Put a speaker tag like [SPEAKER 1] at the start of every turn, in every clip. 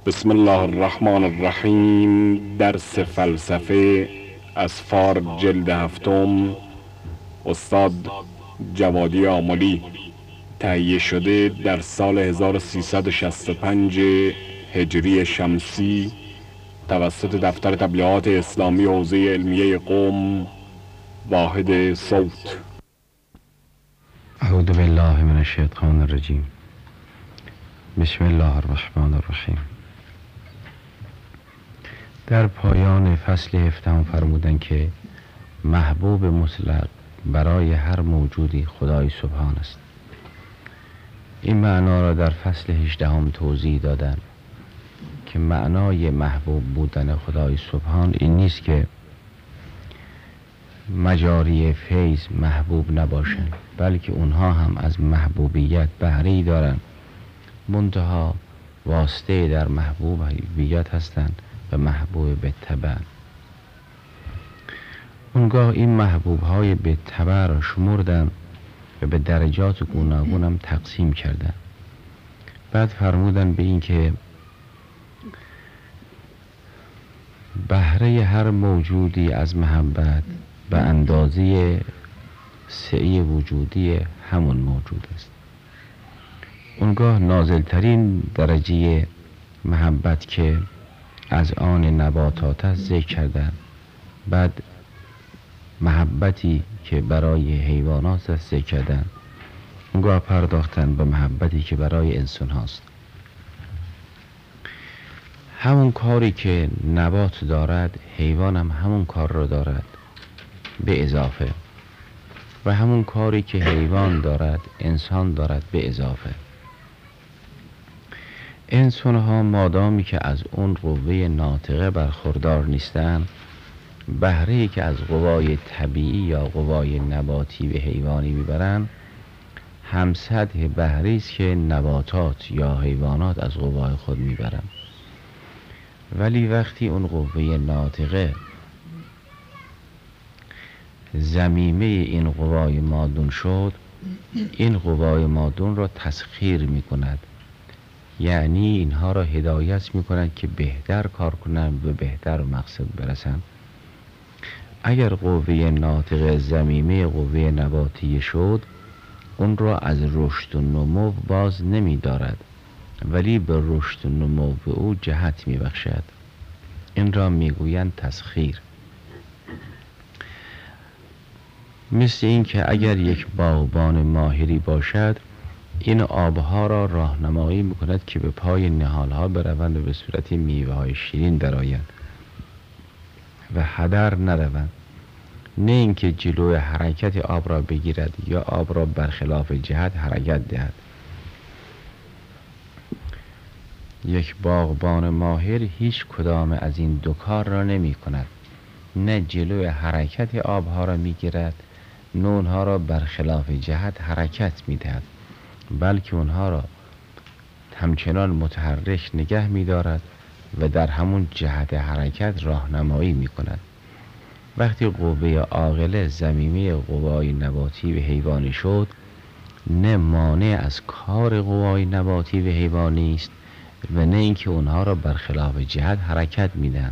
[SPEAKER 1] بسم الله الرحمن الرحیم. درس فلسفه از فار جلد هفتم، استاد جوادی آملی. تهیه شده در سال 1365 هجری شمسی توسط دفتر تبلیغات اسلامی حوزه علمیه قم، واحد صوت.
[SPEAKER 2] اعوذ بالله من الشیطان الرجیم. بسم الله الرحمن الرحیم. در پایان فصل هفدهم فرمودن که محبوب مطلق برای هر موجودی خدای سبحان است. این معنا را در فصل 18 توضیح دادن که معنای محبوب بودن خدای سبحان این نیست که مجاری فیض محبوب نباشند، بلکه اونها هم از محبوبیت بهره‌ای دارند، منتها واسطه در محبوبیت هستند و محبوب به تبع. اونگاه این محبوب های به تبع را شمردن و به درجات گوناگون هم تقسیم کردن. بعد فرمودن به این که بهره هر موجودی از محبت به اندازه سعی وجودی همون موجود است. اونگاه نازلترین درجه محبت که از آن نباتات است ذکر کردن. بعد محبتی که برای حیوانات است ذکر کردن. اونگاه پرداختن به محبتی که برای انسان هاست. همون کاری که نبات دارد حیوان هم همون کار را دارد به اضافه، و همون کاری که حیوان دارد انسان دارد به اضافه. انسان ها مادامی که از اون قوه ناطقه برخوردار نیستند، بهره‌ای که از قوای طبیعی یا قوای نباتی و حیوانی میبرند هم سطح بهره‌ای است که نباتات یا حیوانات از قوای خود میبرند. ولی وقتی اون قوه ناطقه ضمیمه این قوای مادون شد، این قوای مادون را تسخیر میکند، یعنی اینها را هدایت میکنند که بهتر کار کنند و بهتر مقصد برسند. اگر قوه ناطقه ضمیمه قوه نباتی شد، اون را از رشد و نمو باز نمی دارد، ولی به رشد و نمو او جهت می بخشد. این را می گویند تسخیر. مثل این که اگر یک باغبان ماهری باشد، این آبها را راهنمایی می کند که به پای نهالها بروند و به صورت میوه های شیرین درآیند و هدر نروند، نه اینکه جلوی حرکت آب را بگیرد یا آب را برخلاف جهت حرکت دهد. یک باغبان ماهر هیچ کدام از این دو کار را نمی کند، نه جلوی حرکت آبها را می گیرد، نه اونها را برخلاف جهت حرکت می دهد، بلکه اونها را همچنان متحرک نگه می دارد و در همون جهت حرکت راهنمایی می کند. وقتی قوه عاقله ضمیمه قوای نباتی و حیوانی شد، نه مانع از کار قوای نباتی و حیوانی است و نه اینکه اونها را برخلاف جهت حرکت میدن.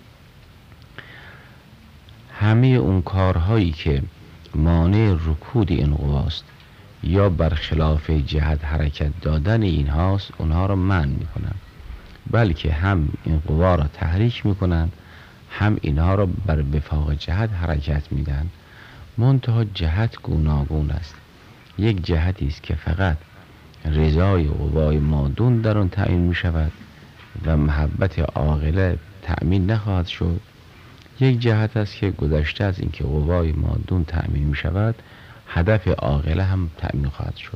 [SPEAKER 2] همه اون کارهایی که مانع رکود این قواست یا برخلاف جهت حرکت دادن اینهاست، اونها را منع میکنن، بلکه هم این قوا را تحریک میکنن، هم اینها را بر وفاق جهت حرکت میدن. منتها جهت گوناگون است. یک جهتی است که فقط رضای قوای مادون در آن تأمین می شود و محبت عاقله تأمین نخواهد شد. یک جهت است که گذشته از اینکه قوای مادون تأمین می شود، هدف عاقله هم تأمین خواهد شد.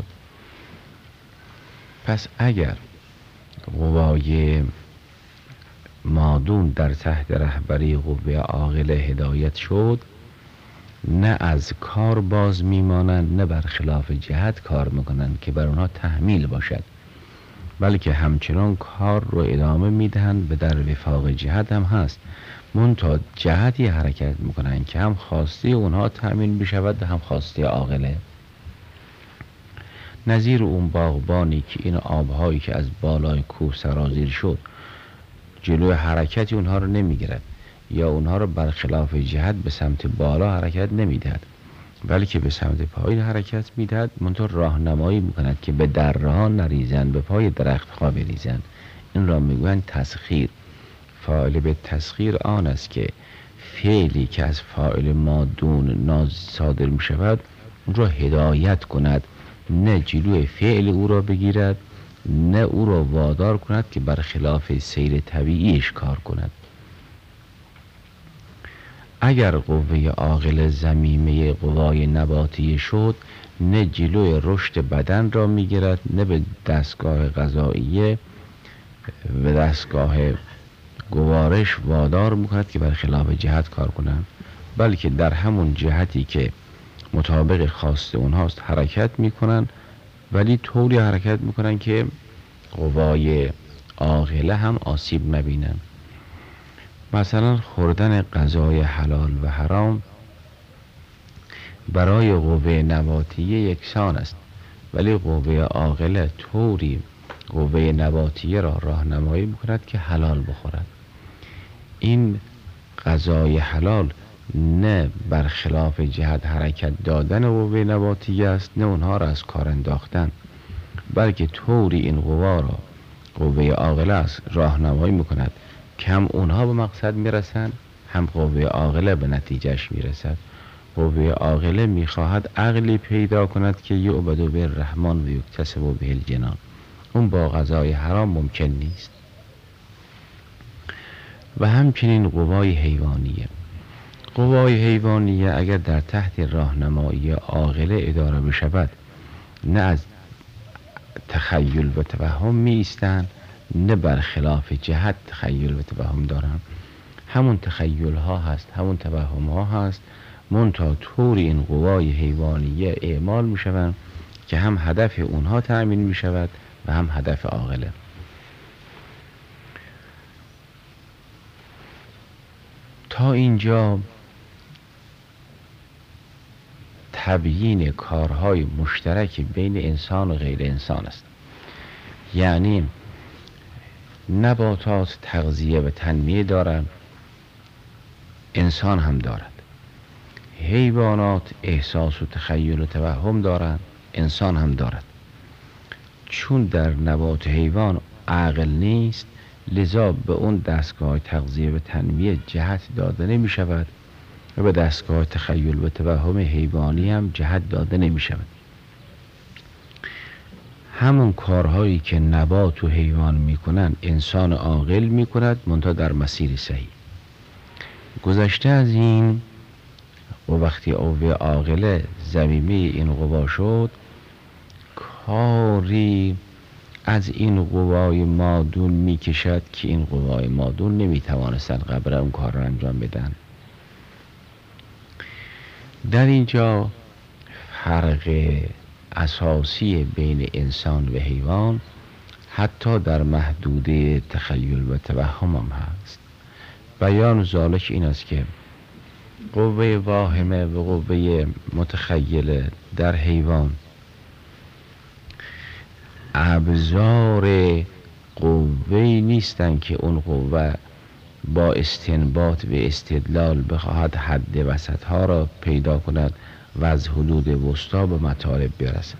[SPEAKER 2] پس اگر قوای مادون در تحت رهبری قوه عاقله هدایت شد، نه از کار باز میمانند، نه برخلاف جهت کار میکنند که بر آنها تحمیل باشد، بلکه همچنان کار رو ادامه میدهند و در وفاق جهت هم هست، منتها جهتی حرکت میکنند که هم خواسته اونها تأمین بشود و هم خواسته عاقله. نظیر اون باغبانی که این آبهایی که از بالای کوه سرازیر شد جلوی حرکتی اونها رو نمیگیرد یا اونها رو برخلاف جهت به سمت بالا حرکت نمیدهد، بلکه به سمت پایین حرکت میدهد، منتها راهنمایی میکند که به دره ها نریزند، به پای درخت ها بریزند. این را میگویند تسخیر. فاعل به تسخیر آن است که فعلی که از فاعل مادون صادر می شود اون را هدایت کند، نه جلوی فعل او را بگیرد، نه او را وادار کند که برخلاف سیر طبیعیش کار کند. اگر قوه عاقله ضمیمه قوای نباتی شد، نه جلوی رشد بدن را میگیرد، نه به دستگاه غذاییه و دستگاه گوارش وادار میکند که برخلاف جهت کار کنند، بلکه در همون جهتی که مطابق خواست اونهاست حرکت میکنند، ولی طوری حرکت میکنند که قوای عاقله هم آسیب نبینند. مثلا خوردن غذای حلال و حرام برای قوه نباتیه یکسان است، ولی قوه عاقله طوری قوه نباتیه را راهنمایی میکند که حلال بخورد. این غذای حلال نه برخلاف جهت حرکت دادن قوه نباتیه است، نه اونها را از کار انداختن، بلکه طوری این قوا را قوه عاقله است راهنمایی میکند که هم اونها به مقصد میرسند، هم قوه عاقله به نتیجهش میرسد. قوه عاقله میخواهد عقلی پیدا کند که یعبد به الرحمن و یکتسب به الجنان. اون با غذای حرام ممکن نیست. و همچنین قوای حیوانیه. قوای حیوانیه اگر در تحت راهنمایی عاقله اداره بشود، نه از تخیل و توهم می ایستند، نه برخلاف جهت تخیل و توهم دارند. همون تخیل ها هست، همون توهم ها هست، منتها طوری این قوای حیوانیه اعمال می شوند که هم هدف اونها تأمین می شود و هم هدف عاقله. تا اینجا تبیین کارهای مشترک بین انسان و غیر انسان است. یعنی نباتات تغذیه و تنمیه دارند، انسان هم دارد. حیوانات احساس و تخیل و توهم دارند، انسان هم دارد. چون در نبات حیوان عقل نیست، لذا به اون دستگاه تغذیه و تنمیه جهت داده نمی شود و به دستگاه تخیل و توهم حیوانی هم جهت داده نمی شود. همون کارهایی که نبات و حیوان می کنند انسان عاقل می کند، منتها در مسیر صحیح. گذشته از این و وقتی قوه عاقله ضمیمه این قوا شد، کاری از این قوای مادون می کشد که این قوای مادون نمی توانستند قبل اون کار را انجام بدن. در اینجا فرق اساسی بین انسان و حیوان حتی در محدوده تخیل و توهم هم هست. بیان ذالک این است که قوه واهمه و قوه متخیله در حیوان ابزار قوه نیستند که اون قوه با استنباط و استدلال بخواهد حد وسط ها را پیدا کند و از حدود وسطا به مطالب برسد.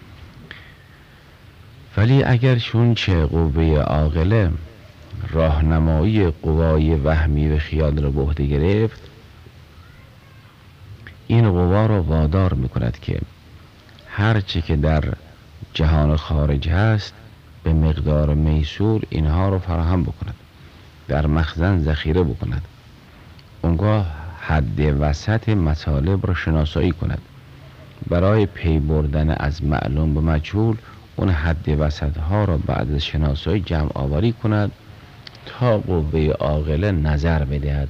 [SPEAKER 2] ولی اگر چون چه قوه عاقله راهنمایی قوای وهمی و خیال را به عهده گرفت، این قوا را وادار میکند که هرچه که در جهان خارج هست به مقدار میسور اینها رو فراهم بکند، در مخزن ذخیره بکند، اونگاه حد وسط مطالب را شناسایی کند، برای پی بردن از معلوم به مجهول اون حد وسط ها را بعد از شناسایی جمع آوری کند تا قوه عاقله نظر بدهد.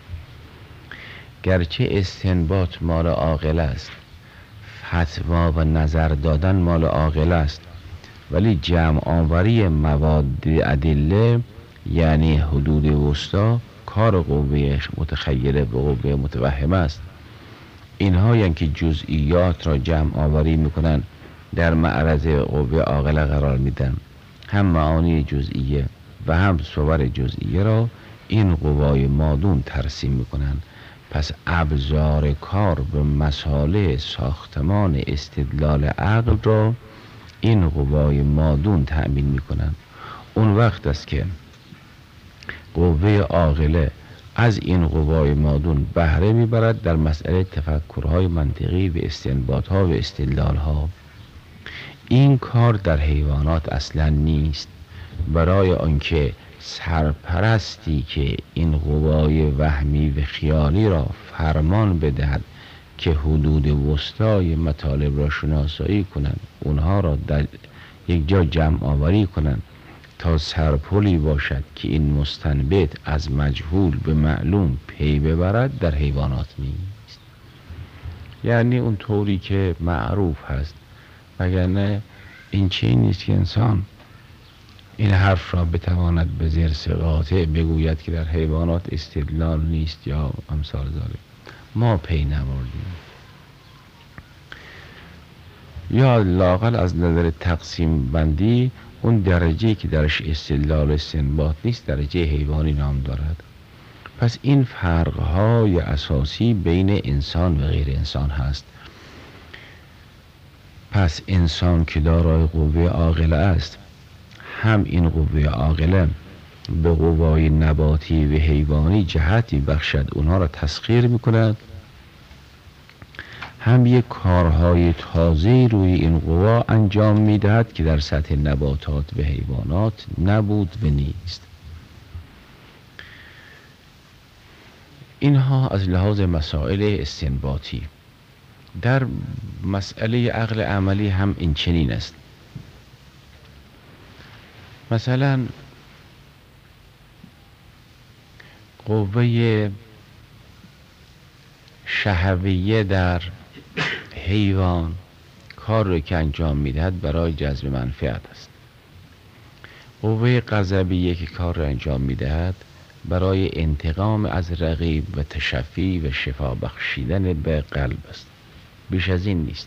[SPEAKER 2] گرچه استنباط مال عاقله است، فتوا و نظر دادن مال عاقله است، ولی جمع آوری مواد ادله یعنی حدود وسطا کار قوه متخیله و قوه متوهمه است. اینها یعنی که جزئیات را جمع آوری میکنن در معرض قوه عاقله قرار میدن، هم معانی جزئیه و هم صور جزئیه را این قوای مادون ترسیم میکنند. پس ابزار کار به مصالح ساختمان استدلال عقل را این قوای مادون تأمین میکنند. اون وقت است که قوه عاقله از این قوای مادون بهره میبرد در مسئله تفکرهای منطقی و استنباطها و استدلالها. این کار در حیوانات اصلا نیست. برای آنکه سرپرستی که این قوای وهمی و خیالی را فرمان بدهد که حدود وسطای مطالب را شناسایی کنند، اونها را در یک جا جمع آوری کنند تا سرپلی باشد که این مستنبط از مجهول به معلوم پی ببرد، در حیوانات نیست. یعنی اون طوری که معروف هست، وگرنه این چیزی نیست که انسان این حرف را بتواند به ضرس قاطع بگوید که در حیوانات استدلال نیست یا امثال ذلک. ما پی نبردیم، یا لااقل از نظر تقسیم بندی اون درجه‌ای که درش استدلال استنباط نیست درجه حیوانی نام دارد. پس این فرق‌های اساسی بین انسان و غیر انسان هست. پس انسان که دارای قوه عاقله است، هم این قوه عاقله به قوای نباتی و حیوانی جهتی بخشد، اونها را تسخیر میکند، هم یک کارهای تازه روی این قوا انجام میدهد که در سطح نباتات و حیوانات نبود و نیست. اینها از لحاظ مسائل استنباطی. در مسئله عقل عملی هم این چنین است. مثلا قوه شهویه در حیوان کار رو که انجام میدهد برای جذب منفعت است. قوه غضبیه که کار رو انجام میدهد برای انتقام از رقیب و تشفی و شفا بخشیدن به قلب است. بیش از این نیست.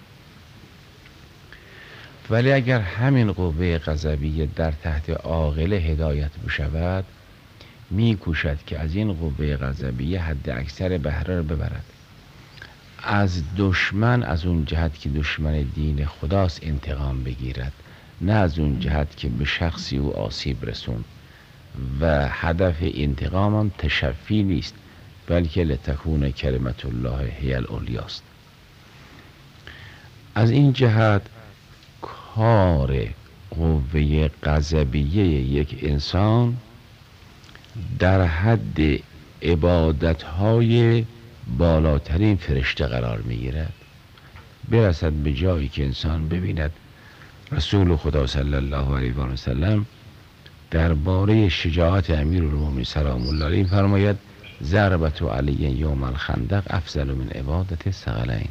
[SPEAKER 2] ولی اگر همین قوه غضبیه در تحت عاقله هدایت بشود، میکوشد که از این قوه غضبیه حد اکثر بهره را ببرد. از دشمن از اون جهت که دشمن دین خداست انتقام بگیرد، نه از اون جهت که به شخصی او آسیب رسوند. و هدف انتقام هم تشفی نیست، بلکه لتکون کلمت الله هی العلیاست. از این جهت کار قوه غضبیه یک انسان در حد عبادتهای بالاترین فرشته قرار میگیرد. برسد به جایی که انسان ببیند رسول خدا صلی الله علیه و سلم درباره شجاعت امیرالمومنین سلام الله علیه فرماید ضربت علی یوم الخندق افضل من عبادت الثقلین،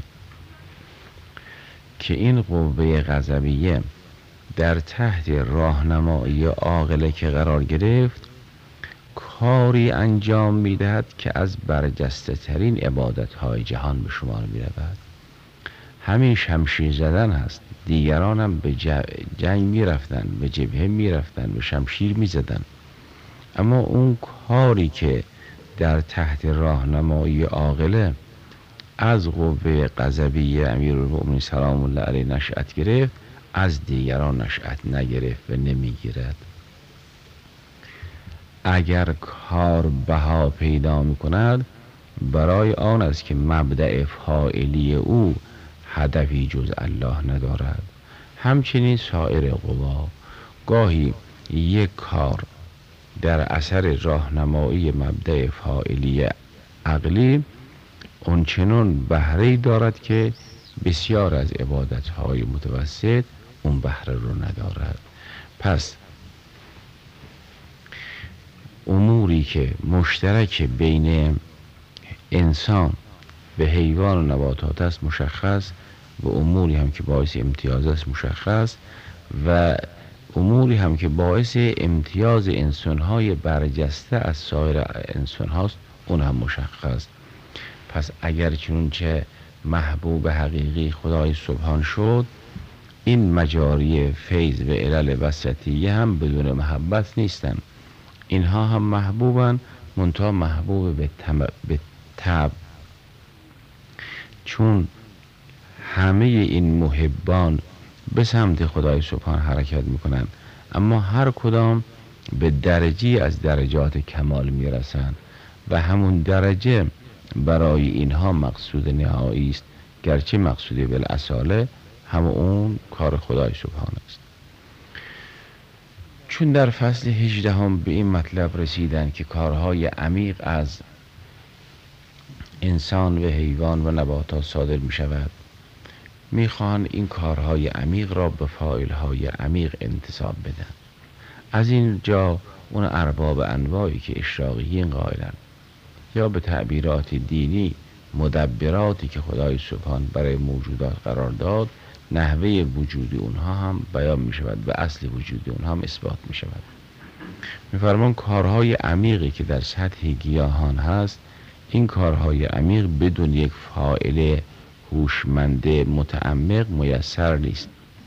[SPEAKER 2] که این قوه غضبیه در تحت راهنمایی عاقله که قرار گرفت کاری انجام میدهد که از برجسته ترین عبادت های جهان به شمار می رود. همین شمشیر زدن هست. دیگران هم به جنگ می رفتن، به جبهه می رفتن، به شمشیر می زدن. اما اون کاری که در تحت راهنمایی عاقله از قوه غضبیه امیرالمومنین سلام الله علیه نشأت گرفت، از دیگران نشأت نگرفت و نمی گیرد. اگر کار بها پیدا می کند برای آن است که مبدأ فاعلی او هدفی جز الله ندارد. همچنین سایر قوا گاهی یک کار در اثر راهنمایی مبدأ فاعلی عقلی اونچنان بهره دارد که بسیار از عبادتهای متوسط اون بهره رو ندارد. پس اموری که مشترک بین انسان به حیوان و نباتات است مشخص، و اموری هم که باعث امتیاز است مشخص، و اموری هم که باعث امتیاز انسانهای برجسته از سایر انسان هاست اون هم مشخص. پس اگر چنانچه محبوب حقیقی خدای سبحان شد، این مجاری فیض و علل وسطیه هم بدون محبت نیستن، اینها هم محبوبن، منتها محبوب به طبع، چون همه این محبان به سمت خدای سبحان حرکت میکنن، اما هر کدام به درجی از درجات کمال میرسن و همون درجه برای اینها مقصود نهایی است، گرچه مقصود بالاصاله هم اون کار خدای سبحان است. چون در فصل 18 هم به این مطلب رسیدن که کارهای عمیق از انسان و حیوان و نباتات صادر می شود، می خواهند این کارهای عمیق را به فاعلهای عمیق انتساب بدن. از این جا اون ارباب انواعی که اشراقیین قائلن، یا به تعبیرات دینی مدبراتی که خدای سبحان برای موجودات قرار داد، نحوه وجود اونها هم بیان می شود و اصل وجود اونها هم اثبات می شود. می فرمان کارهای عمیقی که در سطح گیاهان هست، این کارهای عمیق بدون یک فاعل هوشمند متعمق میسر نیست.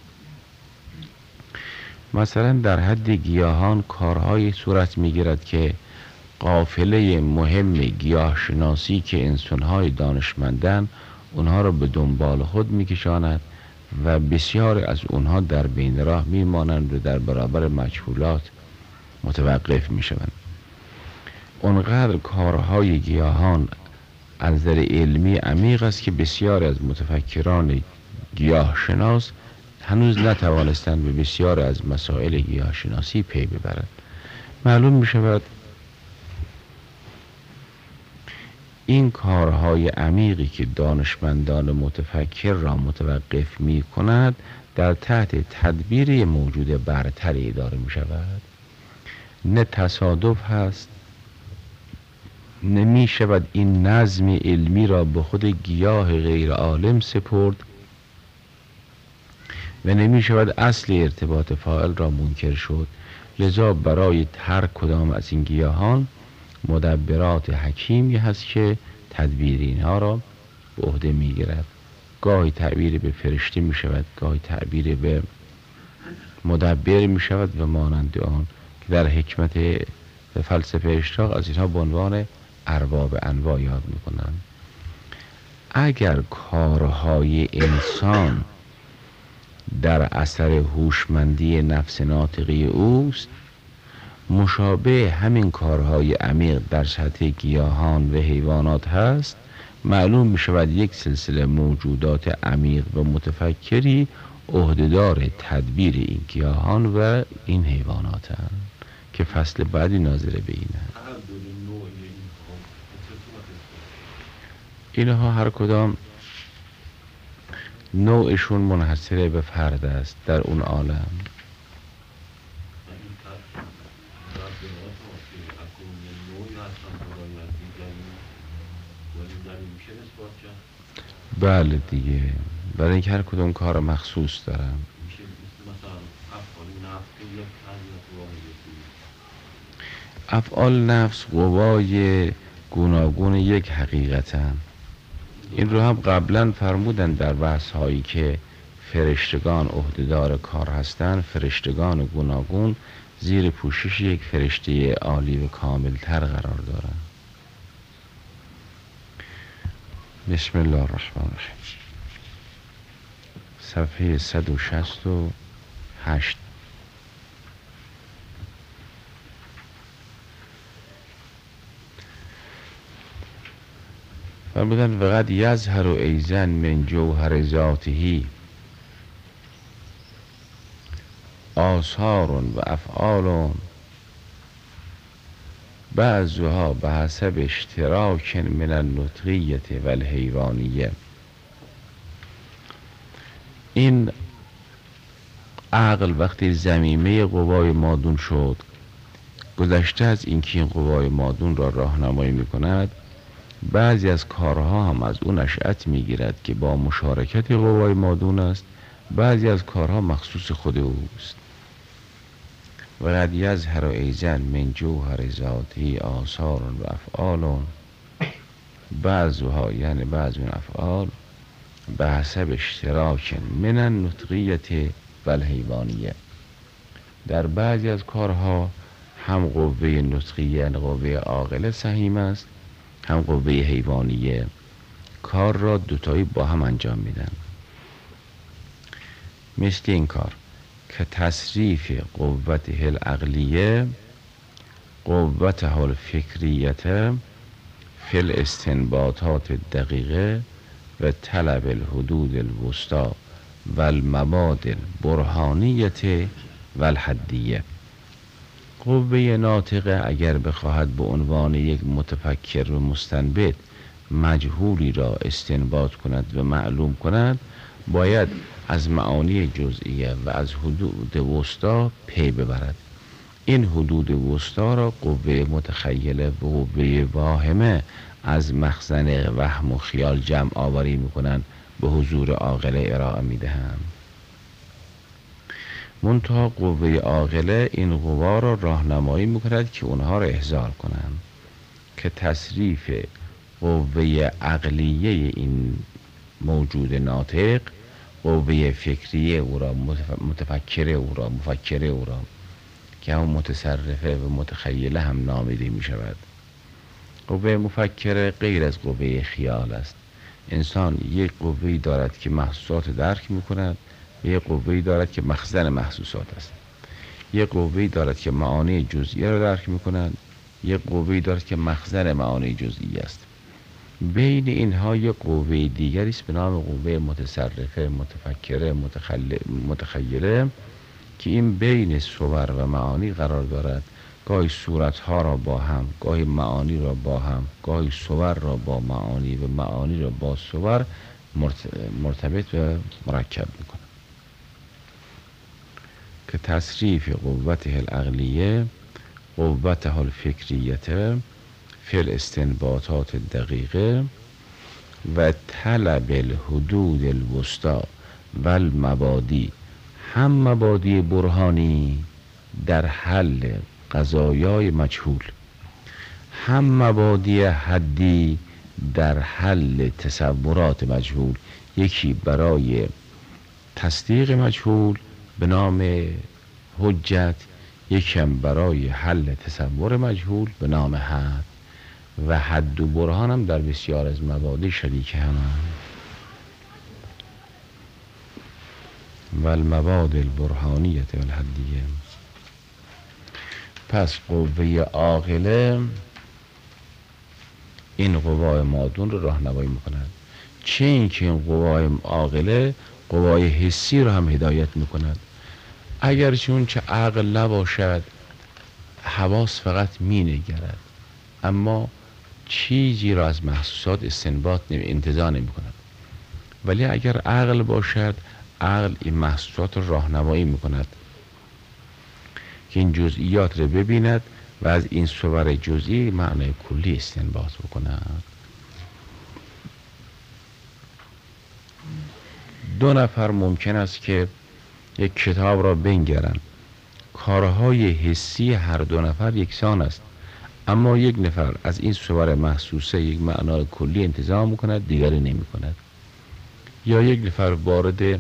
[SPEAKER 2] مثلا در حد گیاهان کارهای صورت می گیرد که قافله مهم گیاهشناسی که انسانهای دانشمندن اونها را به دنبال خود می کشاند و بسیار از اونها در بین راه می مانند و در برابر مجهولات متوقف می شوند. اونقدر کارهای گیاهان از نظر علمی عمیق است که بسیار از متفکران گیاهشناس هنوز نتوانستند به بسیار از مسائل گیاهشناسی پی ببرند. معلوم می شود این کارهای عمیقی که دانشمندان متفکر را متوقف می کند در تحت تدبیر موجود برتری اداره می شود. نه تصادف هست، نمی شود این نظم علمی را به خود گیاه غیر عالم سپرد و نمی شود اصل ارتباط فاعل را منکر شد. لذا برای هر کدام از این گیاهان مدبرات حکیمی هست که تدبیر اینها را به عهده می گیرد. گاهی تعبیر به فرشته می شود، گاهی تعبیر به مدبر می شود و مانند آن که در حکمت فلسفه اشراق از اینها به عنوان ارباب انواع یاد می کنند. اگر کارهای انسان در اثر هوشمندی نفس ناطقی اوست، مشابه همین کارهای عمیق در سطح گیاهان و حیوانات هست، معلوم می شود یک سلسله موجودات عمیق و متفکری عهدهدار تدبیر این گیاهان و این حیوانات هست که فصل بعدی ناظر به این هست. اینها هر کدام نوعشون منحصر به فرد است در اون عالم. بله دیگه، برای اینکه هر کدوم کار مخصوص دارن. افعال نفس قوای گوناگون یک حقیقتن. این رو هم قبلا فرمودن در بحث هایی که فرشتگان عهدهدار کار هستند. فرشتگان گوناگون زیر پوشش یک فرشته عالی و کامل تر قرار دارند. بسم الله الرحمن الرحیم. صفحه 168. فرمودن وقد یظهر ایضا من جوهر ذاته آثار و افعال بعضها به حسب اشتراک من النطقیت و الحیوانیه. این عقل وقتی ضمیمه قوای مادون شد، گذشته از اینکه این قوای مادون را راهنمایی میکند، بعضی از کارها هم از اون نشأت میگیرد که با مشارکت قوای مادون است، بعضی از کارها مخصوص خود اوست. و قد یظهر ایضا من جوهر ذاته آثار و افعال بعضها، یعنی بعض من افعال به حسب اشتراک من النطقیت و الحیوانیه. در بعضی از کارها هم قوه نطقیه یعنی قوه عاقله سهیم است، هم قوه حیوانیه کار را دوتایی با هم انجام میدن. مثل این کار که تصریف قوته العقلیه قوته الفکریت فی الاستنباطات الدقیقه و طلب الحدود الوسطی و المباد البرهانیت و الحدیه. قوه ناطقه اگر بخواهد به عنوان یک متفکر و مستنبط مجهولی را استنباط کند و معلوم کند، باید از معانی جزئیه و از حدود وسطی پی ببرد. این حدود وسطی را قوه متخیله و قوه واهمه از مخزن وهم و خیال جمع آوری میکنند، به حضور عاقله ارائه میدهند. منتها قوه عاقله این قوا را راهنمایی میکند که اونها را احضار کنند، که تصریف قوه عقلیه این موجود ناطق، قوه فکریه او را، متفکره او را، مفکره او را که هم متصرفه و متخیله هم نامیده می شود. قوه مفکره غیر از قوه خیال است. انسان یک قوه‌ای دارد که محسوسات درک می کند و یک قوه‌ای دارد که مخزن محسوسات است. یک قوه‌ای دارد که معانی جزئیه را درک می کند، یک قوه‌ای دارد که مخزن معانی جزئی است. بین اینها یک قوه دیگری است به نام قوه متصرفه، متفکره، متخیله که این بین صور و معانی قرار دارد. گاهی صورتها را با هم، گاهی معانی را با هم، گاهی صور را با معانی و معانی را با صور مرتبط و مرکب میکنه. که تصریف قوته العقلیه قوته الفکریت فی الاستنباطات الدقیقه و طلب الحدود الوسطی و المبادی، هم مبادی برهانی در حل قضایای مجهول، هم مبادی حدی در حل تصورات مجهول. یکی برای تصدیق مجهول به نام حجت، یکی هم برای حل تصور مجهول به نام حد. و حد و برهان هم در بسیار از مبادی شریک هم و المباد البرهانیت و الحدیه. پس قوه عاقله این قوای مادون رو راهنمایی میکند، چه اینکه این قوای عاقله قوای حسی رو هم هدایت میکند. اگر چون چه عقل نباشد، حواس فقط مینگرد اما چیزی را از محسوسات استنباط انتزاع نمی کند. ولی اگر عقل باشد، عقل این محسوسات را راهنمایی می کند که این جزئیات را ببیند و از این صور جزئی معنای کلی استنباط بکند. دو نفر ممکن است که یک کتاب را بنگرند، کارهای حسی هر دو نفر یکسان است، اما یک نفر از این صور محسوسه یک معنای کلی انتزاع میکند، دیگری نمی کند. یا یک نفر وارد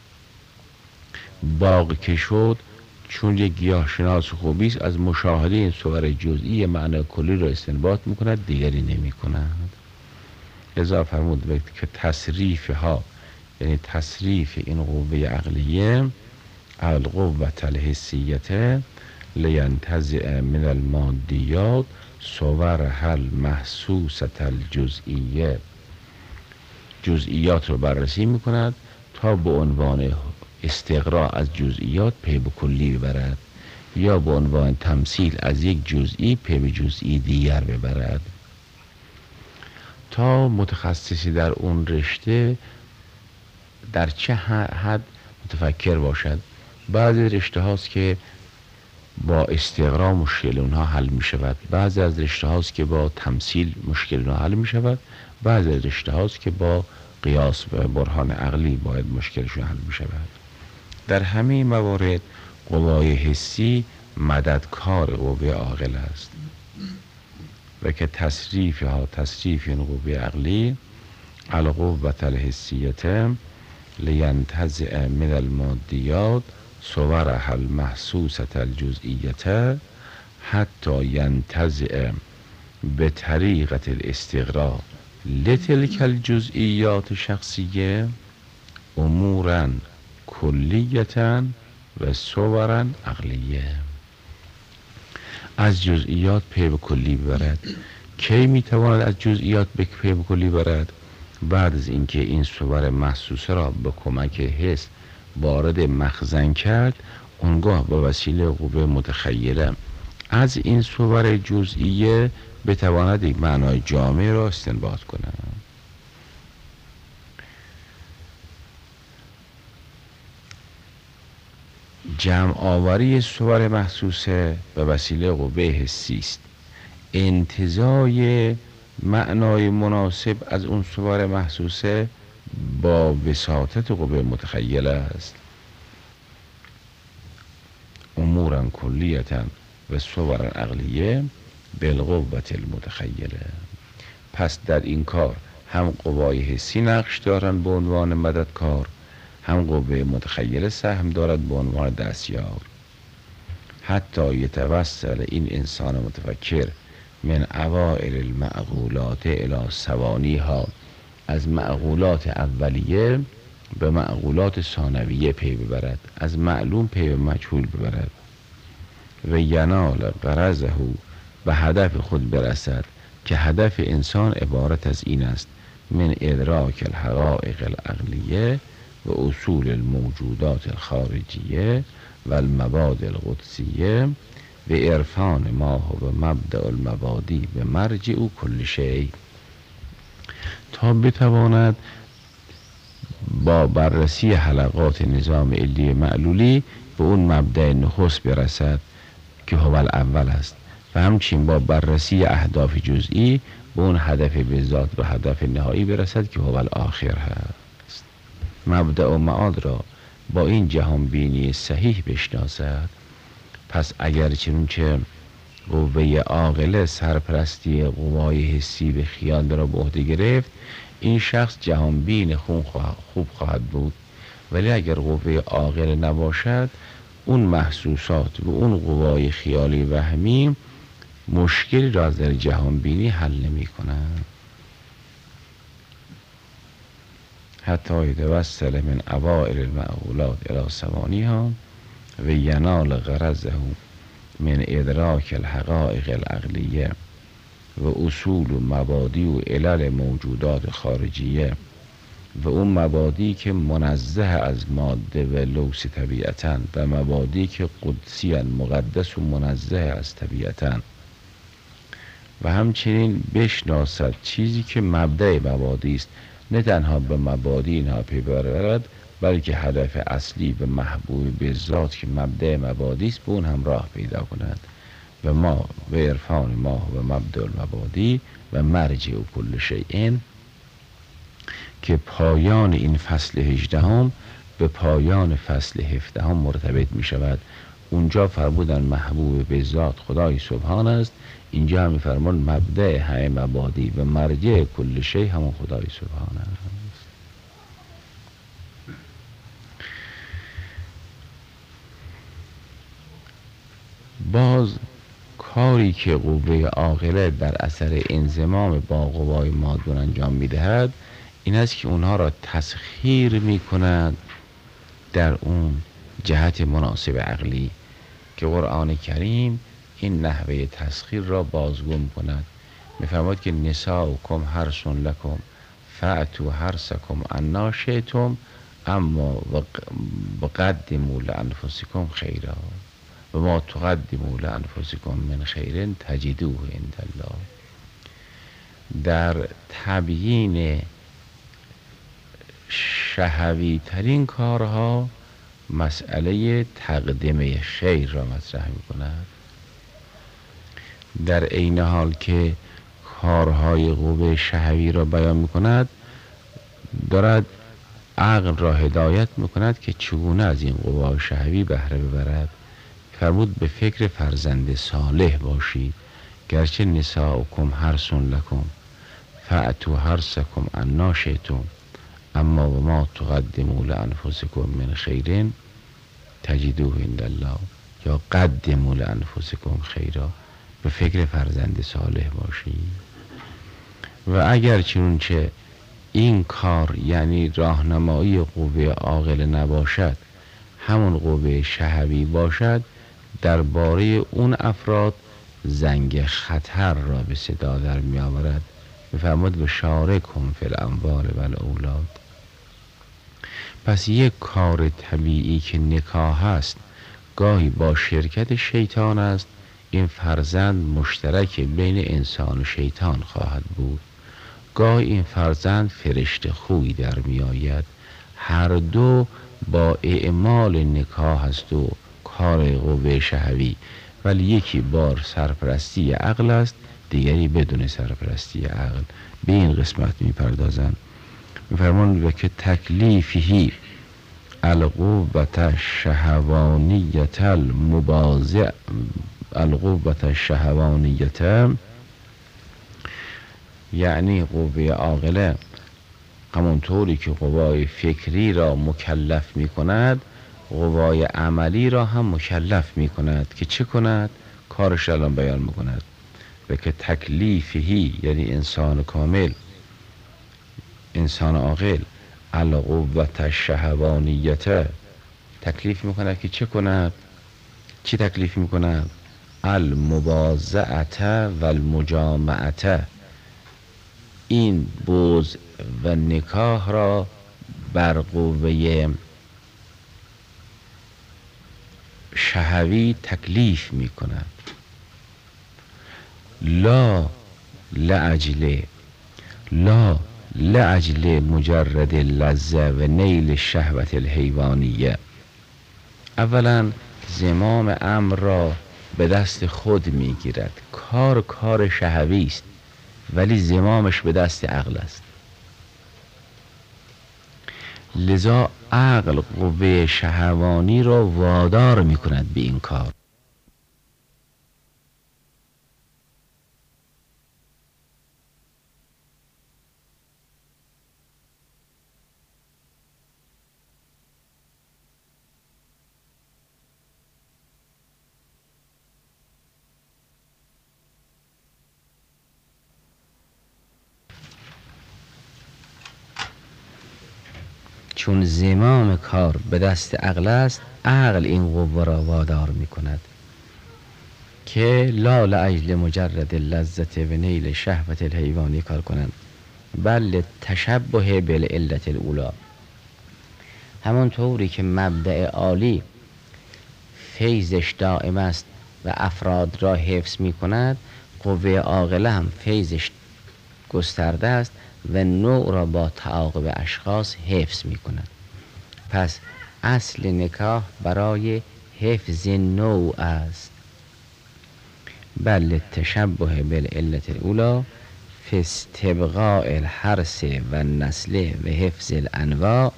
[SPEAKER 2] باغ که شد، چون یک گیاهشناس خوبی است، از مشاهده این صور جزئی معنای کلی را استنباط میکند، دیگری نمی کند. لذا فرمود که تصریف ها، یعنی تصریف این قوه عقلیه القوة الحسیت لینتزع من المادیات صورها المحسوسة الجزئیه، جزئیات رو بررسی میکند تا به عنوان استقراء از جزئیات پی به کلی ببرد، یا به عنوان تمثیل از یک جزئی پی به جزئی دیگر ببرد، تا متخصصی در اون رشته در چه حد متفکر باشد. بعضی رشته هاست که با استقرا مشکل اونها حل می شود، بعضی از رشته هاست که با تمثیل مشکل اونها حل می شود، بعضی از رشته هاست که با قیاس و برهان عقلی باید مشکلشون حل می شود. در همه موارد قوای حسی مددکار قوه عاقل است و که تصریف این قوه عقلی القوة الحسیة لینتزع من المادیات صورها المحسوسة الجزئیة حتی ینتزع بطریقة الاستغراق لتلك الجزئیات شخصیه امورا کلیة و صورا عقلیه. از جزئیات پی به کلی ببرد. کی میتواند از جزئیات به پی به کلی برد؟ بعد از اینکه این صور محسوسه را به کمک حس وارد مخزن کرد، اونگاه به وسیله قوه متخیله از این صور جزئیه بتواند یک معنای جامع را استنباط کند. جمع آوری صور محسوسه به وسیله قوه حسی است. انتزاع معنای مناسب از اون صور محسوسه با وساطت قوه متخیله است. امورا کلیتا و صورا عقلیه بالقوة المتخیله. پس در این کار هم قوای حسی نقش دارند به عنوان مددکار، هم قوه متخیله سهم دارد به عنوان دستیار. حتی یتوسل این انسان متفکر من اوائل المعقولات الی ثوانیها، از معقولات اولیه به معقولات ثانویه پی ببرد، از معلوم پی به مجهول ببرد و ینال غرضه به هدف خود برسد که هدف انسان عبارت از این است: من ادراک الحقائق العقلیه و اصول الموجودات الخارجیه و المبادئ القدسیه و عرفان ما هو مبدأ المبادی به مرجع او کل شیء، تا بتواند با بررسی حلقات نظام علی معلولی به اون مبدأ نخست برسد که هو الاول است و همچنین با بررسی اهداف جزئی به اون هدف بذات و هدف نهایی برسد که هو الاخر هست. مبدأ و معاد را با این جهان بینی صحیح بشناسد. پس اگر چنانچه قوه عاقله سرپرستی قوای حسی به خیال را به عهده گرفت، این شخص جهان بین خوب خواهد بود. ولی اگر قوه عاقله نباشد، اون محسوسات و اون قوای خیالی وهمی مشکلی را در جهان بینی حل نمی کنند. حتی یتوسل من اوائل المعقولات الی ثوانیها و ینال غرضه من ادراک الحقائق العقلیه و اصول و مبادی و علل موجودات خارجیه و اون مبادی که منزه از ماده و لوث طبیعتاً و مبادی که قدسی مقدس و منزه از طبیعتاً، و همچنین بشناسد چیزی که مبدأ مبادی است، نه تنها به مبادی اینها پی برد بلکه هدف اصلی و محبوب به ذات که مبدأ مبادی است به اون هم راه پیدا کند و ما و عرفان ما و مبدأ المبادی و مرجع و کل شیء، که پایان این فصل 18 به پایان فصل 17 مرتبط می شود. اونجا فرمودن محبوب به ذات خدای سبحان است، اینجا هم فرمان مبدأ همه مبادی و مرجع کل شیء همون خدای سبحان است. باز کاری که قوه عاقله در اثر انضمام با قوای مادون انجام میدهد این است که اونها را تسخیر می کند در اون جهت مناسب عقلی که قرآن کریم این نحوه تسخیر را بازگو کند. میفرماید که نساؤکم حرث لکم فأتوا حرثکم انا شئتم اما وقدموا لانفسکم خیرا و ما تقدموا لانفسکم من خیر تجدوه عند الله. در تبیین شهوی ترین کارها مسئله تقدمه خیر را مطرح می کند، در عین حال که کارهای قوه شهوی را بیان می کند دارد عقل را هدایت می کند که چگونه از این قوه شهوی بهره ببرد. فرمود به فکر فرزند صالح باشید، گرچه نساؤکم حرث لکم، فأتوا حرثکم انا شئتم اما و ما تقدموا لانفسکم من خیر تجدوه عند الله، یا قدموا لانفسکم خیرا، به فکر فرزند صالح باشید. و اگر چنانچه این کار یعنی راهنمایی قوه عاقله نباشد، همون قوه شهوی باشد، درباره اون افراد زنگ خطر را به صدا در می آورد. می‌فرماید و شارکهم فی الاموال و الاولاد. پس یک کار طبیعی که نکاح است گاهی با شرکت شیطان است. این فرزند مشترک بین انسان و شیطان خواهد بود. گاهی این فرزند فرشته خوی در می آید. هر دو با اعمال نکاح است و کار قوه شهوی، ولی یکی با سرپرستی عقل است، دیگری بدون سرپرستی عقل. به این قسمت می پردازند. می فرمان و که تکلیفی القوة الشهوانیت المبازع، القوة الشهوانیت یعنی قوه عاقله همونطوری که قوای فکری را مکلف می کند، قوای عملی را هم مکلف می کند که چه کند؟ کارش الان بیان می کند. و که تکلیفی یعنی انسان کامل، انسان عاقل، القوة الشهوانیت تکلیف می کند که چه کند؟ چی تکلیف می کند؟ المبازعت و المجامعت، این بوز و نکاح را بر قوه شهوی تکلیف می کند. لا لعجل مجرد لذه و نیل الشهوت الحیوانیه. اولا زمام امر را به دست خود می گیرد. کار شهوی است، ولی زمامش به دست عقل است. لذا عقل قوه شهوانی را وادار می کند به این کار. چون زمام کار به دست عقل است، عقل این قوه را وادار می کند که لا لعجل مجرد لذت و نیل شهوت الحیوانی کار کنند، بل تشبه بالعلت الاولی. همونطوری که مبدأ عالی فیضش دائم است و افراد را حفظ می کند، قوه عاقله هم فیضش گسترده است و نوع را با تعاقب اشخاص حفظ می کند. پس اصل نکاح برای حفظ نوع است. بل تشبه بالعلت الاولی فی استبقاء الحرث و النسل و حفظ الانواع